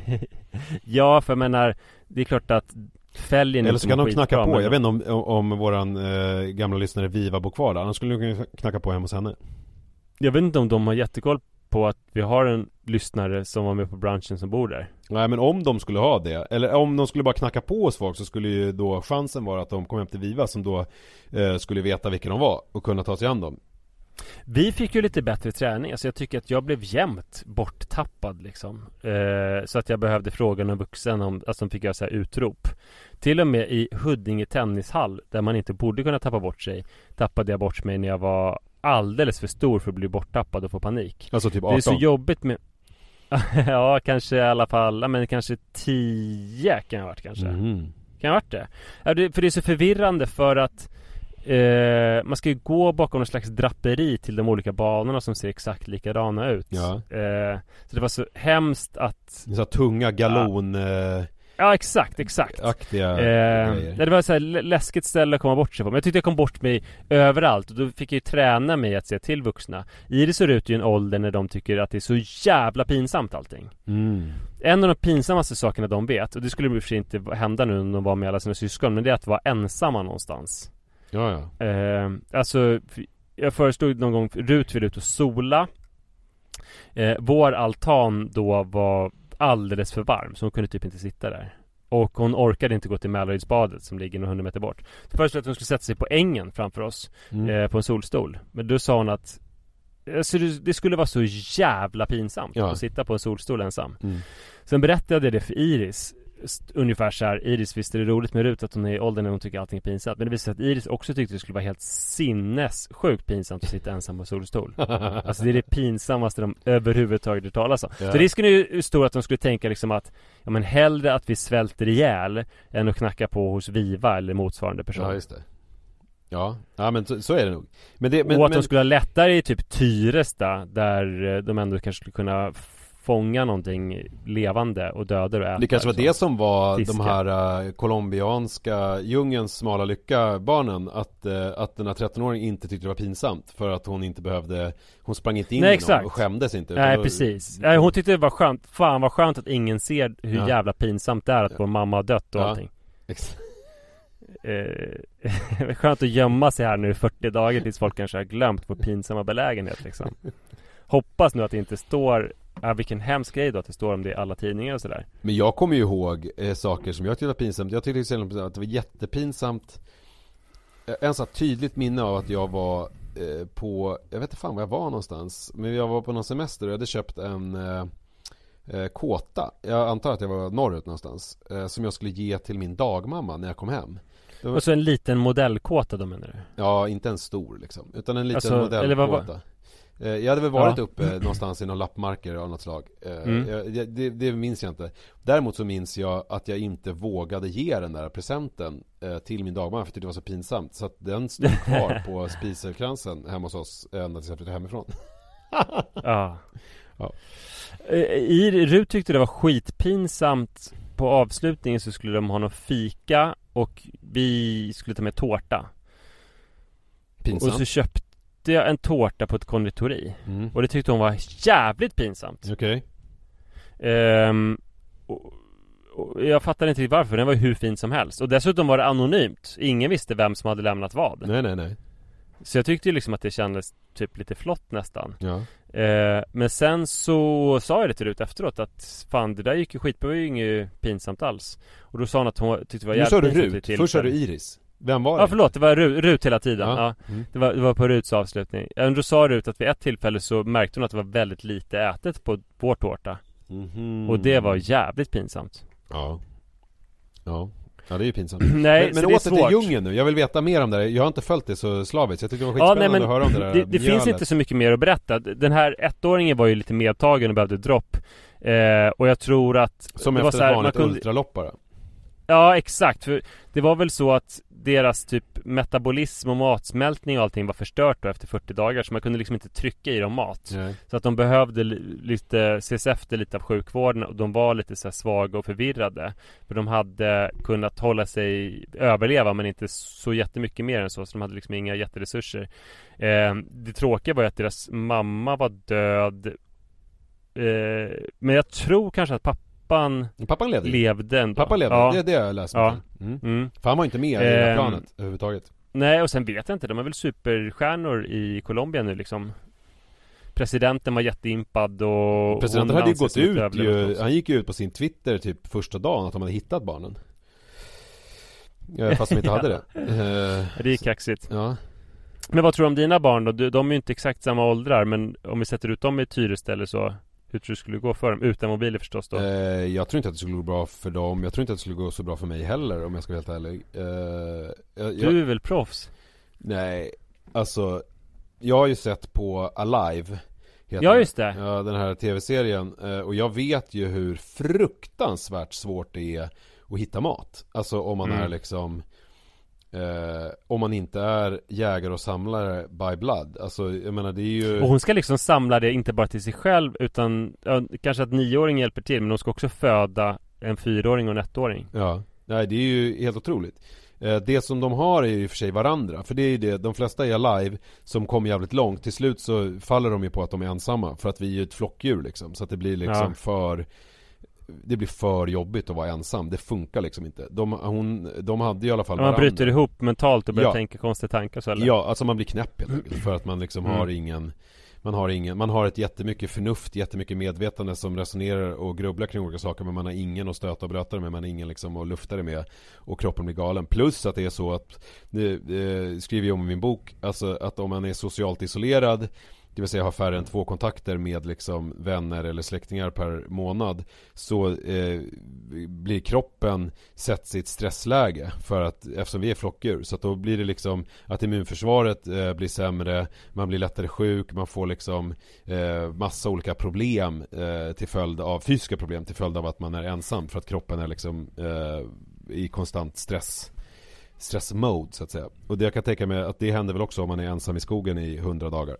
Ja, för jag menar, det är klart att fälgen. Eller så kan de knacka på. Jag vet inte om, om, om våran eh, gamla lyssnare Viva bor kvar där. Annars skulle de kunna knacka på hemma hos henne. Jag vet inte om de har jättekoll på att vi har en lyssnare som var med på brunchen som bor där. Nej, men om de skulle ha det, eller om de skulle bara knacka på hos folk, så skulle ju då chansen vara att de kom hem till Viva, som då eh, skulle veta vilka de var och kunna ta sig an dem. Vi fick ju lite bättre träning. Alltså jag tycker att jag blev jämt borttappad liksom. Eh, så att jag behövde fråga någon vuxen om, alltså de fick göra så här utrop. Till och med i Huddinge tennishall, där man inte borde kunna tappa bort sig, tappade jag bort mig när jag var alldeles för stor för att bli borttappad och få panik. Alltså typ arton? Det är så jobbigt med... ja, kanske i alla fall, ja, men kanske tio kan jag ha varit kanske. Mm. Kan jag ha varit det? Ja, det? För det är så förvirrande, för att Eh, man ska ju gå bakom någon slags draperi till de olika banorna som ser exakt likadana ut. Ja. Eh, så det var så hemskt att... Så tunga galon... Ja. Eh, Ja, exakt, exakt. Aktiga eh, grejer. Det var så här läskigt ställe att komma bort sig på. Men jag tyckte jag kom bort mig överallt. Och då fick jag ju träna mig att se till vuxna. Iris ser ut i en ålder när de tycker att det är så jävla pinsamt allting. Mm. En av de pinsammaste sakerna de vet, och det skulle i och för sig inte hända nu när de var med alla sina syskon, men det är att vara ensamma någonstans. Ja, ja. Eh, alltså, jag föreslog någon gång Rut vill ut och sola. Eh, vår altan då var alldeles för varm, så hon kunde typ inte sitta där. Och hon orkade inte gå till Mälarydsbadet som ligger några hundra meter bort. Så föreslog att hon skulle sätta sig på ängen framför oss, Mm. eh, på en solstol. Men då sa hon att alltså, det skulle vara så jävla pinsamt Ja. att sitta på en solstol ensam. Mm. Sen berättade jag det för Iris ungefär så här. Iris visste det är roligt med Rut att hon är i åldern när hon tycker allting är pinsamt. Men det visade sig att Iris också tyckte det skulle vara helt sinnessjukt pinsamt att sitta ensam på solstol. Alltså det är det pinsammaste de överhuvudtaget hört talas om. Ja. Så risken är ju stor att de skulle tänka liksom att ja, men hellre att vi svälter ihjäl än att knacka på hos Viva eller motsvarande person. Ja, just det. Ja, ja men så, så är det nog. Men det, men, och att men... de skulle ha lättare i typ Tyresta, där de ändå kanske skulle kunna fånga någonting levande och döda och äta. Det kanske var det som var Fiske. de här uh, colombianska djungens smala lycka barnen, att, uh, att den här tretton-åringen inte tyckte det var pinsamt för att hon inte behövde, hon sprang inte in Nej, i någon exakt. och skämdes inte. Nej, då... precis. Nej, hon tyckte det var skönt. Fan vad skönt att ingen ser hur Ja. jävla pinsamt det är att Ja. vår mamma har dött och Ja. allting. Ex- Eh, skönt att gömma sig här nu i fyrtio dagar tills folk kanske har glömt vår pinsamma belägenhet liksom. Hoppas nu att det inte står ja, vilken hemsk grej då att det står om det i alla tidningar och sådär. Men jag kommer ju ihåg eh, saker som jag tyckte var pinsamt. Jag tyckte till exempel att det var jättepinsamt. eh, En så tydligt minne av att jag var eh, på, jag vet inte fan var jag var någonstans, men jag var på någon semester och jag hade köpt en eh, eh, kåta. Jag antar att jag var norrut någonstans, eh, som jag skulle ge till min dagmamma när jag kom hem. Det var, Och så en liten modellkåta då menar du? ja, inte en stor liksom, utan en liten Alltså, eller vad var- modellkåta. Eh, Jag hade väl varit Ja. uppe någonstans i någon lappmarker av något slag. Eh, Mm. jag, jag- det, det minns jag inte. Däremot så minns jag att jag inte vågade ge den där presenten eh, till min dagmamma, för jag tyckte det var så pinsamt. Så att den stod kvar på spiselkransen hemma hos oss ända tills jag flyttade hemifrån. Ja. Ja. Eh, I Rut tyckte det var skitpinsamt. På avslutningen så skulle de ha någon fika och vi skulle ta med tårta. Pinsamt. Och så köpte jag en tårta på ett konditori. Mm. Och det tyckte hon var jävligt pinsamt. Okej. Ehm, och, och jag fattar inte riktigt varför. Den var ju hur fin som helst. Och dessutom var det anonymt. Ingen visste vem som hade lämnat vad. Nej, nej, nej. Så jag tyckte ju liksom att det kändes typ lite flott nästan. Ja. Ehm, men sen så sa jag det till Rut efteråt att fan det där gick ju skitbra, det var ju inget pinsamt alls. Och då sa hon att hon tyckte det var Nu jävligt sa du pinsamt vid Rut, först sa du tillfälle. Iris. Vem var det? Ja förlåt, det var Rut, Rut hela tiden. Ja. Ja. Mm. Det, var, det var på Ruts avslutning. Ja, då sa Rut att vid ett tillfälle så märkte hon att det var väldigt lite ätet på vår tårta. Mhm. Och det var jävligt pinsamt. Ja. Ja. Ja, det är ju pinsamt. Nej, men så men det är åter svårt. till djungeln nu. Jag vill veta mer om det där. Jag har inte följt det så slaviskt. Jag tyckte det var Ja, skitspännande nej, men att höra om det där det, det finns mjölet. inte så mycket mer att berätta. Den här ettåringen var ju lite medtagen och behövde dropp. Eh, och jag tror att Som det var efter så här, ett vanligt man kunde- ultralopp bara. Ja, exakt. För det var väl så att deras typ metabolism och matsmältning och allting var förstört då efter fyrtio dagar. Så man kunde liksom inte trycka i dem mat. Nej. Så att de behövde li- lite ses efter lite av sjukvården. Och de var lite så här svaga och förvirrade. För de hade kunnat hålla sig, överleva, men inte så jättemycket mer än så. Så de hade liksom inga jätteresurser. eh, Det tråkiga var ju att deras mamma var död. eh, Men jag tror kanske att pappan Pappan levde. levde ändå. Pappa levde, Ja. det är det jag läste. Ja. Mm. Mm. För han var inte med i det här Ehm. planet överhuvudtaget. Nej, och sen vet jag inte. De är väl superstjärnor i Colombia nu liksom. Presidenten var jätteimpad och Presidenten hon hade ju anses gått som ett ut överlevt ju, också. han gick ju ut på sin Twitter typ första dagen att de hade hittat barnen. Ja, fast de inte hade det. Eh, Ja, det är kaxigt. Ja. Men vad tror du om dina barn då? Du- De är ju inte exakt samma åldrar, men om vi sätter ut dem i ett hyresställe så hur tror du det skulle gå för dem? Utan mobiler förstås då. Eh, jag tror inte att det skulle gå bra för dem. Jag tror inte att det skulle gå så bra för mig heller, om jag ska vara helt ärlig. Eh, jag, jag, Du är väl proffs? Nej, alltså jag har ju sett på Alive heter Ja, det. just det. Ja, den här tv-serien. eh, Och jag vet ju hur fruktansvärt svårt det är att hitta mat. Alltså om man Mm. är liksom eh, om man inte är jägare och samlare by blood. Alltså jag menar det är ju Och hon ska liksom samla det inte bara till sig själv utan ja, kanske att nioåringen hjälper till, men hon ska också föda en fyraåring och en ettåring. Ja, nej, det är ju helt otroligt. Det som de har är ju för sig varandra. För det är ju det, de flesta är live som kommer jävligt långt. Till slut så faller de ju på att de är ensamma. För att vi är ju ett flockdjur liksom. Så att det blir liksom ja. för Det blir för jobbigt att vara ensam. Det funkar liksom inte. De, hon, de hade i alla fall man varandra. bryter ihop mentalt och börjar ja. tänka konstiga tankar så, eller? Ja, alltså man blir knäpp helt enkelt. För att man liksom mm. har ingen Man har ingen, man har ett jättemycket förnuft, jättemycket medvetande som resonerar och grubblar kring olika saker, men man har ingen att stöta och bröta det med, man har ingen liksom att lufta det med, och kroppen blir galen. Plus att det är så att, det, det skriver jag om i min bok, alltså att om man är socialt isolerad, det vill säga har färre än två kontakter med liksom vänner eller släktingar per månad, så eh, blir kroppen sätts i ett stressläge, för att, eftersom vi är flockdjur, så att då blir det liksom att immunförsvaret eh, blir sämre, man blir lättare sjuk, man får liksom eh, massa olika problem eh, till följd av fysiska problem till följd av att man är ensam, för att kroppen är liksom eh, i konstant stress stressmode så att säga. Och det jag kan tänka mig att det händer väl också om man är ensam i skogen i hundra dagar.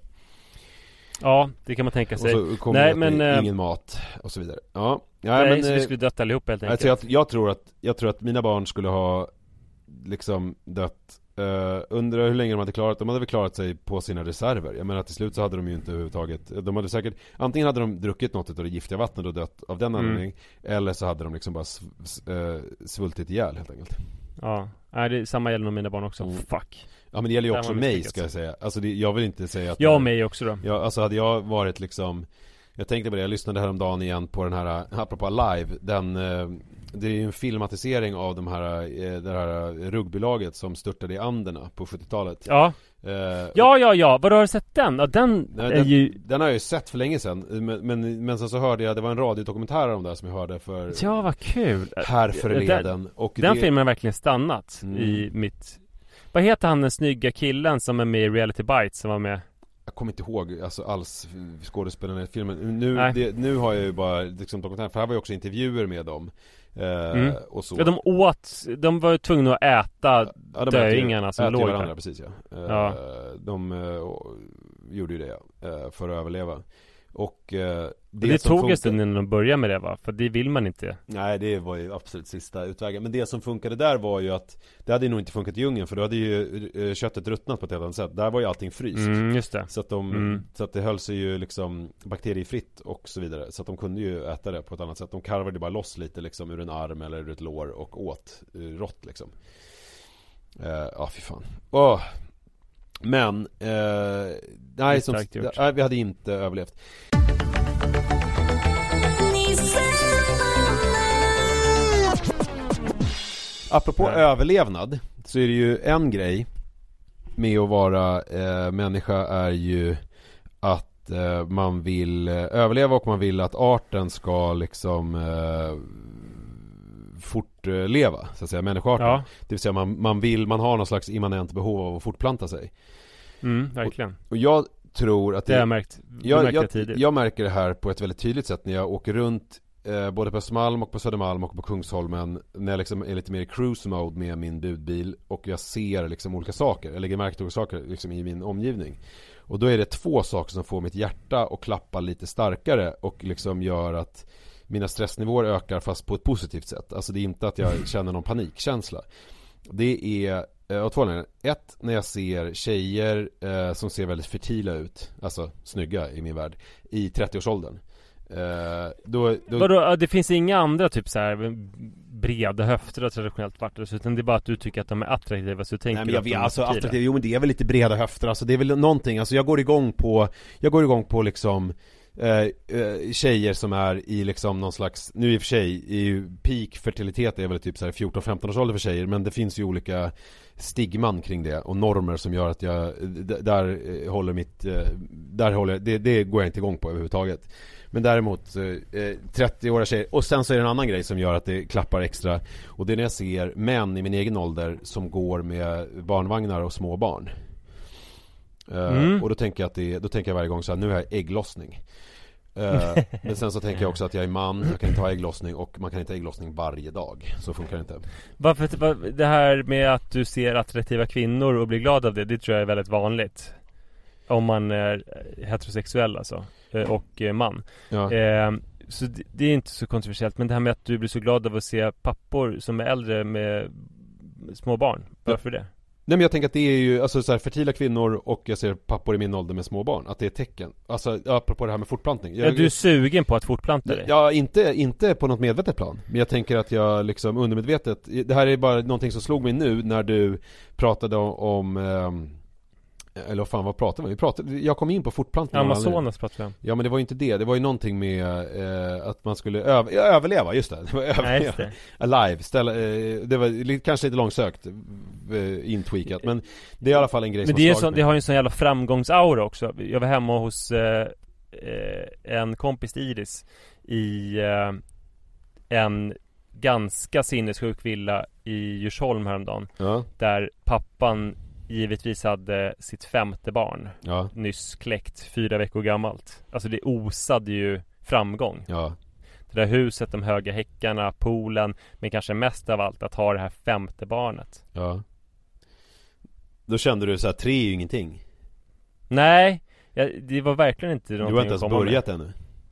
Ja, det kan man tänka sig. Och så kommer nej, men, det ingen mat och så vidare. Ja, ja nej, men så vi skulle dött allihop helt enkelt. Alltså jag, jag, tror att, jag tror att mina barn skulle ha liksom dött uh, undrar hur länge de hade klarat. De hade väl klarat sig på sina reserver. Jag menar, till slut så hade de ju inte överhuvudtaget, de hade säkert, antingen hade de druckit något av det giftiga vattnet och dött av den anledningen, mm. eller så hade de liksom bara sv, uh, svultit ihjäl helt enkelt. Ja, nej, det är samma gäller med mina barn också. Mm. Fuck. Ja, men det gäller ju också mig, ska jag säga. Alltså det, jag vill inte säga att jag och mig också då. Ja, alltså hade jag varit liksom, jag tänkte på det, jag lyssnade häromdagen igen på den här, apropå live, den, det är ju en filmatisering av de här, det här rugbylaget som störtade i Anderna på sjuttiotalet. Ja. Uh, ja, ja, ja. Vad har du sett den? Ja, den nej, är den, ju... den har jag ju sett för länge sedan. Men, men, men sen så hörde jag, det var en radiodokumentär om det som jag hörde för... Ja, vad kul. Här förleden. Den, och den det... filmen har verkligen stannat mm. i mitt... Vad heter han, den snygga killen som är med i Reality Bites som var med? Jag kommer inte ihåg alltså alls skådespelarna i filmen. Nu, det, nu har jag ju bara liksom dokumentär, för här var ju också intervjuer med dem. Eh, mm. och så. Ja, de åt, de var ju tvungna att äta ja, döingarna som låg varandra, där. Precis, ja. Eh, ja. De eh, gjorde ju det eh, för att överleva. Och eh, det, det tog funkar... en stund innan de började med det, va? För det vill man inte. Nej, det var ju absolut sista utvägen. Men det som funkade där var ju att det hade nog inte funkat i djungeln, för då hade ju eh, köttet ruttnat på ett helt annat sätt. Där var ju allting fryst. Mm, just det. Så att, de, mm. så att det höll sig ju liksom bakteriefritt och så vidare. Så att de kunde ju äta det på ett annat sätt. De karvade bara loss lite liksom ur en arm eller ur ett lår och åt uh, rått liksom. Ja, uh, ah, fy fan. Åh. Oh. Men eh, nej, som, nej, vi hade inte överlevt. Apropå nej. överlevnad, så är det ju en grej med att vara eh, människa, är ju att eh, man vill eh, överleva, och man vill att arten ska liksom eh, fortleva, så att säga, människoarten. Ja. Det vill säga man, man vill, man har någon slags immanent behov av att fortplanta sig. Mm, verkligen. Och, och jag tror att det, det har jag märkt. Jag, jag, jag, jag märker det här på ett väldigt tydligt sätt när jag åker runt eh, både på Östermalm och på Södermalm och på Kungsholmen, när jag liksom är lite mer i cruise mode med min budbil, och jag ser liksom olika saker, jag lägger märke till olika saker liksom i min omgivning. Och då är det två saker som får mitt hjärta att klappa lite starkare och liksom gör att mina stressnivåer ökar, fast på ett positivt sätt. Alltså det är inte att jag känner någon panikkänsla. Det är av två anledningar. Ett, när jag ser tjejer eh, som ser väldigt fertila ut, alltså snygga i min värld, i trettioårsåldern. Eh, då, då... Vadå, det finns inga andra typ så här breda höfter och traditionellt varit, utan det är bara att du tycker att de är attraktiva, så du tänker. Nej, men jag vet, alltså attraktiva, jo men det är väl lite breda höfter, alltså det är väl någonting, alltså jag går igång på jag går igång på liksom Uh, uh, tjejer som är i liksom någon slags, nu i och för sig är ju peak fertilitet är väl typ så här fjorton femton års ålder för tjejer, men det finns ju olika stigman kring det och normer som gör att jag d- där uh, håller mitt uh, där håller det, det går jag inte igång på överhuvudtaget. Men däremot uh, trettio-åriga tjejer, och sen så är det en annan grej som gör att det klappar extra, och det är när jag ser män i min egen ålder som går med barnvagnar och små barn. Uh, mm. Och då tänker jag att det, då tänker jag varje gång så här, nu har jag ägglossning. Uh, men sen så tänker jag också att jag är man, jag kan inte ha ägglossning, och man kan inte ha ägglossning varje dag. Så funkar det inte. Varför det här med att du ser attraktiva kvinnor och blir glad av det, det tror jag är väldigt vanligt om man är heterosexuell alltså, och man. Ja. Eh, så det, det är inte så kontroversiellt. Men det här med att du blir så glad av att se pappor som är äldre med små barn. Varför det? Nej, men jag tänker att det är ju alltså, så här, fertila kvinnor och jag ser pappor i min ålder med små barn. Att det är ett tecken. Alltså apropå det här med fortplantning. Jag, ja, du är sugen på att fortplanta dig? Ja, inte, inte på något medvetet plan. Men jag tänker att jag liksom undermedvetet. Det här är bara någonting som slog mig nu när du pratade om, om um, eller vad fan, vad pratade vi? vi pratade, jag kom in på fortplantning. Amazonas pratade vi om. Ja, men det var ju inte det. Det var ju någonting med eh, att man skulle öv- överleva, just det. Det var överleva. Nej, just det. Alive. Ställa, eh, det var li- kanske lite långsökt eh, intweakat. Men det är i alla fall en grej men som det, är har så, det har ju en sån jävla framgångsaura också. Jag var hemma hos eh, en kompis till Iris i eh, en ganska sinnessjuk villa i Djursholm häromdagen. Ja. Där pappan givetvis hade sitt femte barn, Ja. nyss kläckt, fyra veckor gammalt. Alltså det osade ju framgång. Ja. Det där huset, de höga häckarna, poolen, men kanske mest av allt att ha det här femte barnet. Ja. Då kände du så här, tre är ju ingenting. Nej, jag, det var verkligen inte någonting. Du har inte ens att komma börjat med. ännu.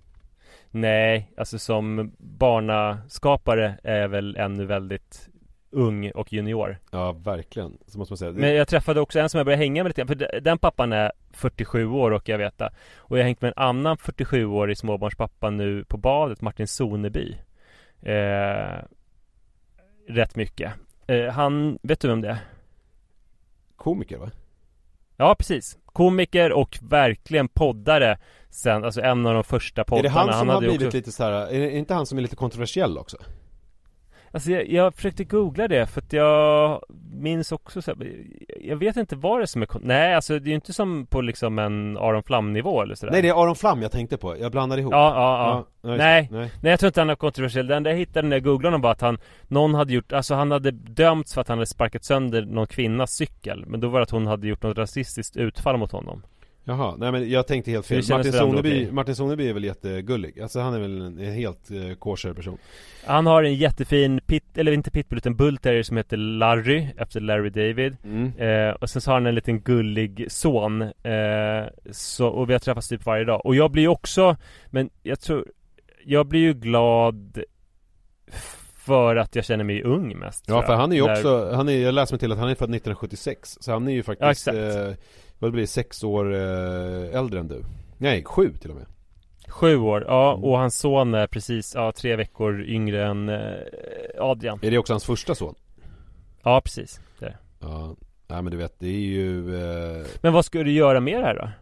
Nej, alltså som barnaskapare är jag väl ännu väldigt ung och junior. Ja, verkligen. Så måste man säga. Men jag träffade också en som jag började hänga med lite grann, för den pappan är fyrtiosju år och jag vet det. Och jag har hängt med en annan fyrtiosju-årig småbarnspappa nu på badet, Martin Soneby. Eh, rätt mycket. Eh, han, vet du vem det är? Komiker, va? Ja, precis. Komiker och verkligen poddare sen, alltså en av de första poddarna. Är det han som han har hade blivit också... lite så här? Är det inte han som är lite kontroversiell också? Alltså jag, jag försökte googla det för att jag minns också så här, jag vet inte vad det är som är kon- nej, alltså det är ju inte som på liksom en Aron Flam-nivå eller sådär. Nej, det är Aron Flam jag tänkte på. Jag blandade ihop. Ja, ja, ja. ja nej. nej. nej, jag tror inte han är kontroversiell. Den där jag hittade när jag googlade honom bara att han, någon hade gjort, alltså han hade dömts för att han hade sparkat sönder någon kvinnas cykel. Men då var det att hon hade gjort något rasistiskt utfall mot honom. Jaha, nej men jag tänkte helt fel. Det känns Martin väl ändå Soneby, okej. Martin Soneby är väl jättegullig. Alltså han är väl en, en helt eh, kosher person. Han har en jättefin pit, eller inte pitbull utan bull terrier som heter Larry, efter Larry David. Mm. Eh, och sen så har han en liten gullig son. Eh, så, och vi har träffats typ varje dag. Och jag blir ju också, men jag tror, jag blir ju glad för att jag känner mig ung mest. Ja, för han är ju Där... också, han är, jag läste mig till att han är född nittonhundrasjuttiosex. Så han är ju faktiskt, ja, eh, vad blir det, sex år eh, äldre än du. Nej, sju till och med. Sju år, ja, och hans son är precis ja, tre veckor yngre än eh, Adrian. Är det också hans första son? Ja, precis, det är det. Ja, nej men du vet, det är ju eh... Men vad ska du göra med det här då?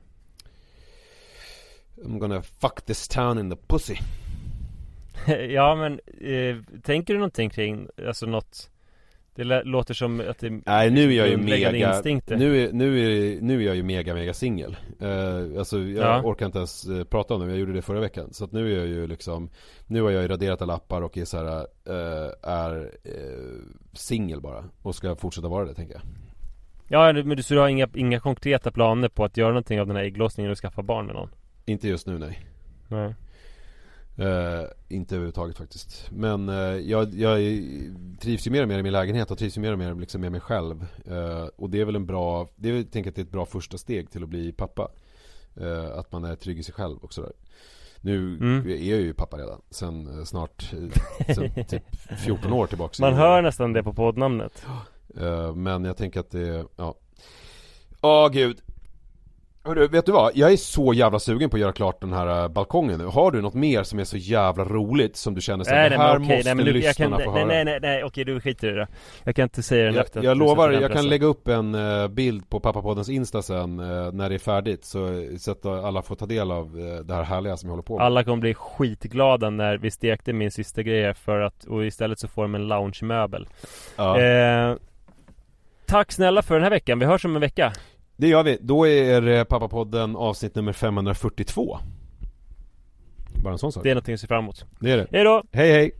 I'm gonna fuck this town in the pussy. Ja, men eh, tänker du någonting kring, alltså något, det lä- låter som att det Nej, nu är jag ju grundläggande mega instinkter. nu är, nu, är, nu är jag ju mega mega singel. uh, Alltså jag Ja. orkar inte ens uh, prata om det. Jag gjorde det förra veckan. Så att nu är jag ju liksom, nu har jag ju raderat alla appar och är så här, uh, är uh, singel bara. Och ska fortsätta vara det, tänker jag. Ja, men du, så du har inga, inga konkreta planer på att göra någonting av den här ägglossningen och skaffa barn med någon? Inte just nu, nej. Nej. Uh, inte överhuvudtaget faktiskt. Men uh, jag, jag trivs ju mer och mer i min lägenhet och trivs ju mer och mer liksom med mig själv. Uh, och det är väl en bra, det är, jag tänker att det är ett bra första steg till att bli pappa. Uh, att man är trygg i sig själv och sådär. Nu mm. är jag ju pappa redan. Sen uh, snart, uh, sen typ fjorton år tillbaka. Man hör nästan det på poddnamnet. Uh, men jag tänker att det, ja. Åh gud. Hörru, vet du vad? Jag är så jävla sugen på att göra klart den här uh, balkongen nu. Har du något mer som är så jävla roligt som du känner så nej, att nej, det här men okej, måste nej, men lyssnarna kan, få nej, höra? nej, nej, nej, okej, du skiter i det. Jag kan inte säga den Jag, efter. jag lovar, jag kan lägga upp en uh, bild på Pappapoddens Insta sen uh, när det är färdigt. Så, så att alla får ta del av uh, det här härliga som jag håller på med. Alla kommer bli skitglada när vi stekte min sista grej för att, och istället så får de en lounge-möbel. Ja. Eh, tack snälla för den här veckan. Vi hörs om en vecka. Det gör vi. Då är Pappapodden avsnitt nummer femhundrafyrtiotvå. Bara en sån sak. Det är någonting att se fram emot. Det är det. Hej då! Hej hej!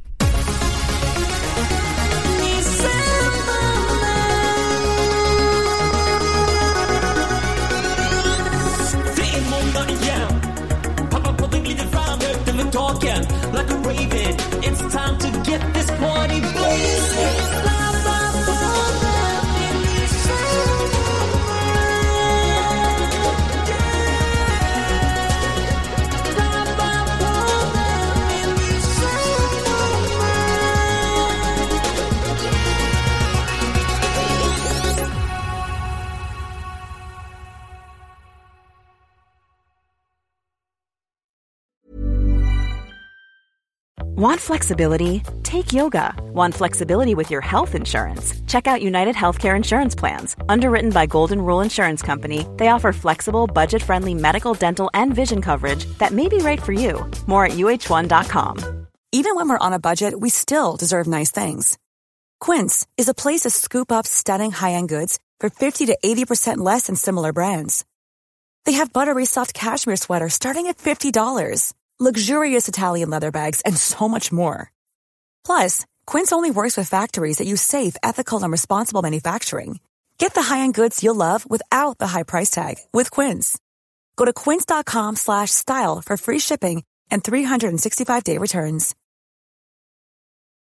Det är måndag igen. Pappapodden glider fram högt över taken. Like a raven, it's time to get this party blazing. Want flexibility? Take yoga. Want flexibility with your health insurance? Check out United Healthcare Insurance Plans. Underwritten by Golden Rule Insurance Company, they offer flexible, budget-friendly medical, dental, and vision coverage that may be right for you. More at U H one dot com. Even when we're on a budget, we still deserve nice things. Quince is a place to scoop up stunning high-end goods for fifty to eighty percent less than similar brands. They have buttery soft cashmere sweaters starting at fifty dollars, luxurious Italian leather bags, and so much more. Plus, Quince only works with factories that use safe, ethical, and responsible manufacturing. Get the high-end goods you'll love without the high price tag with Quince. Go to quince dot com slash style for free shipping and three sixty-five day returns.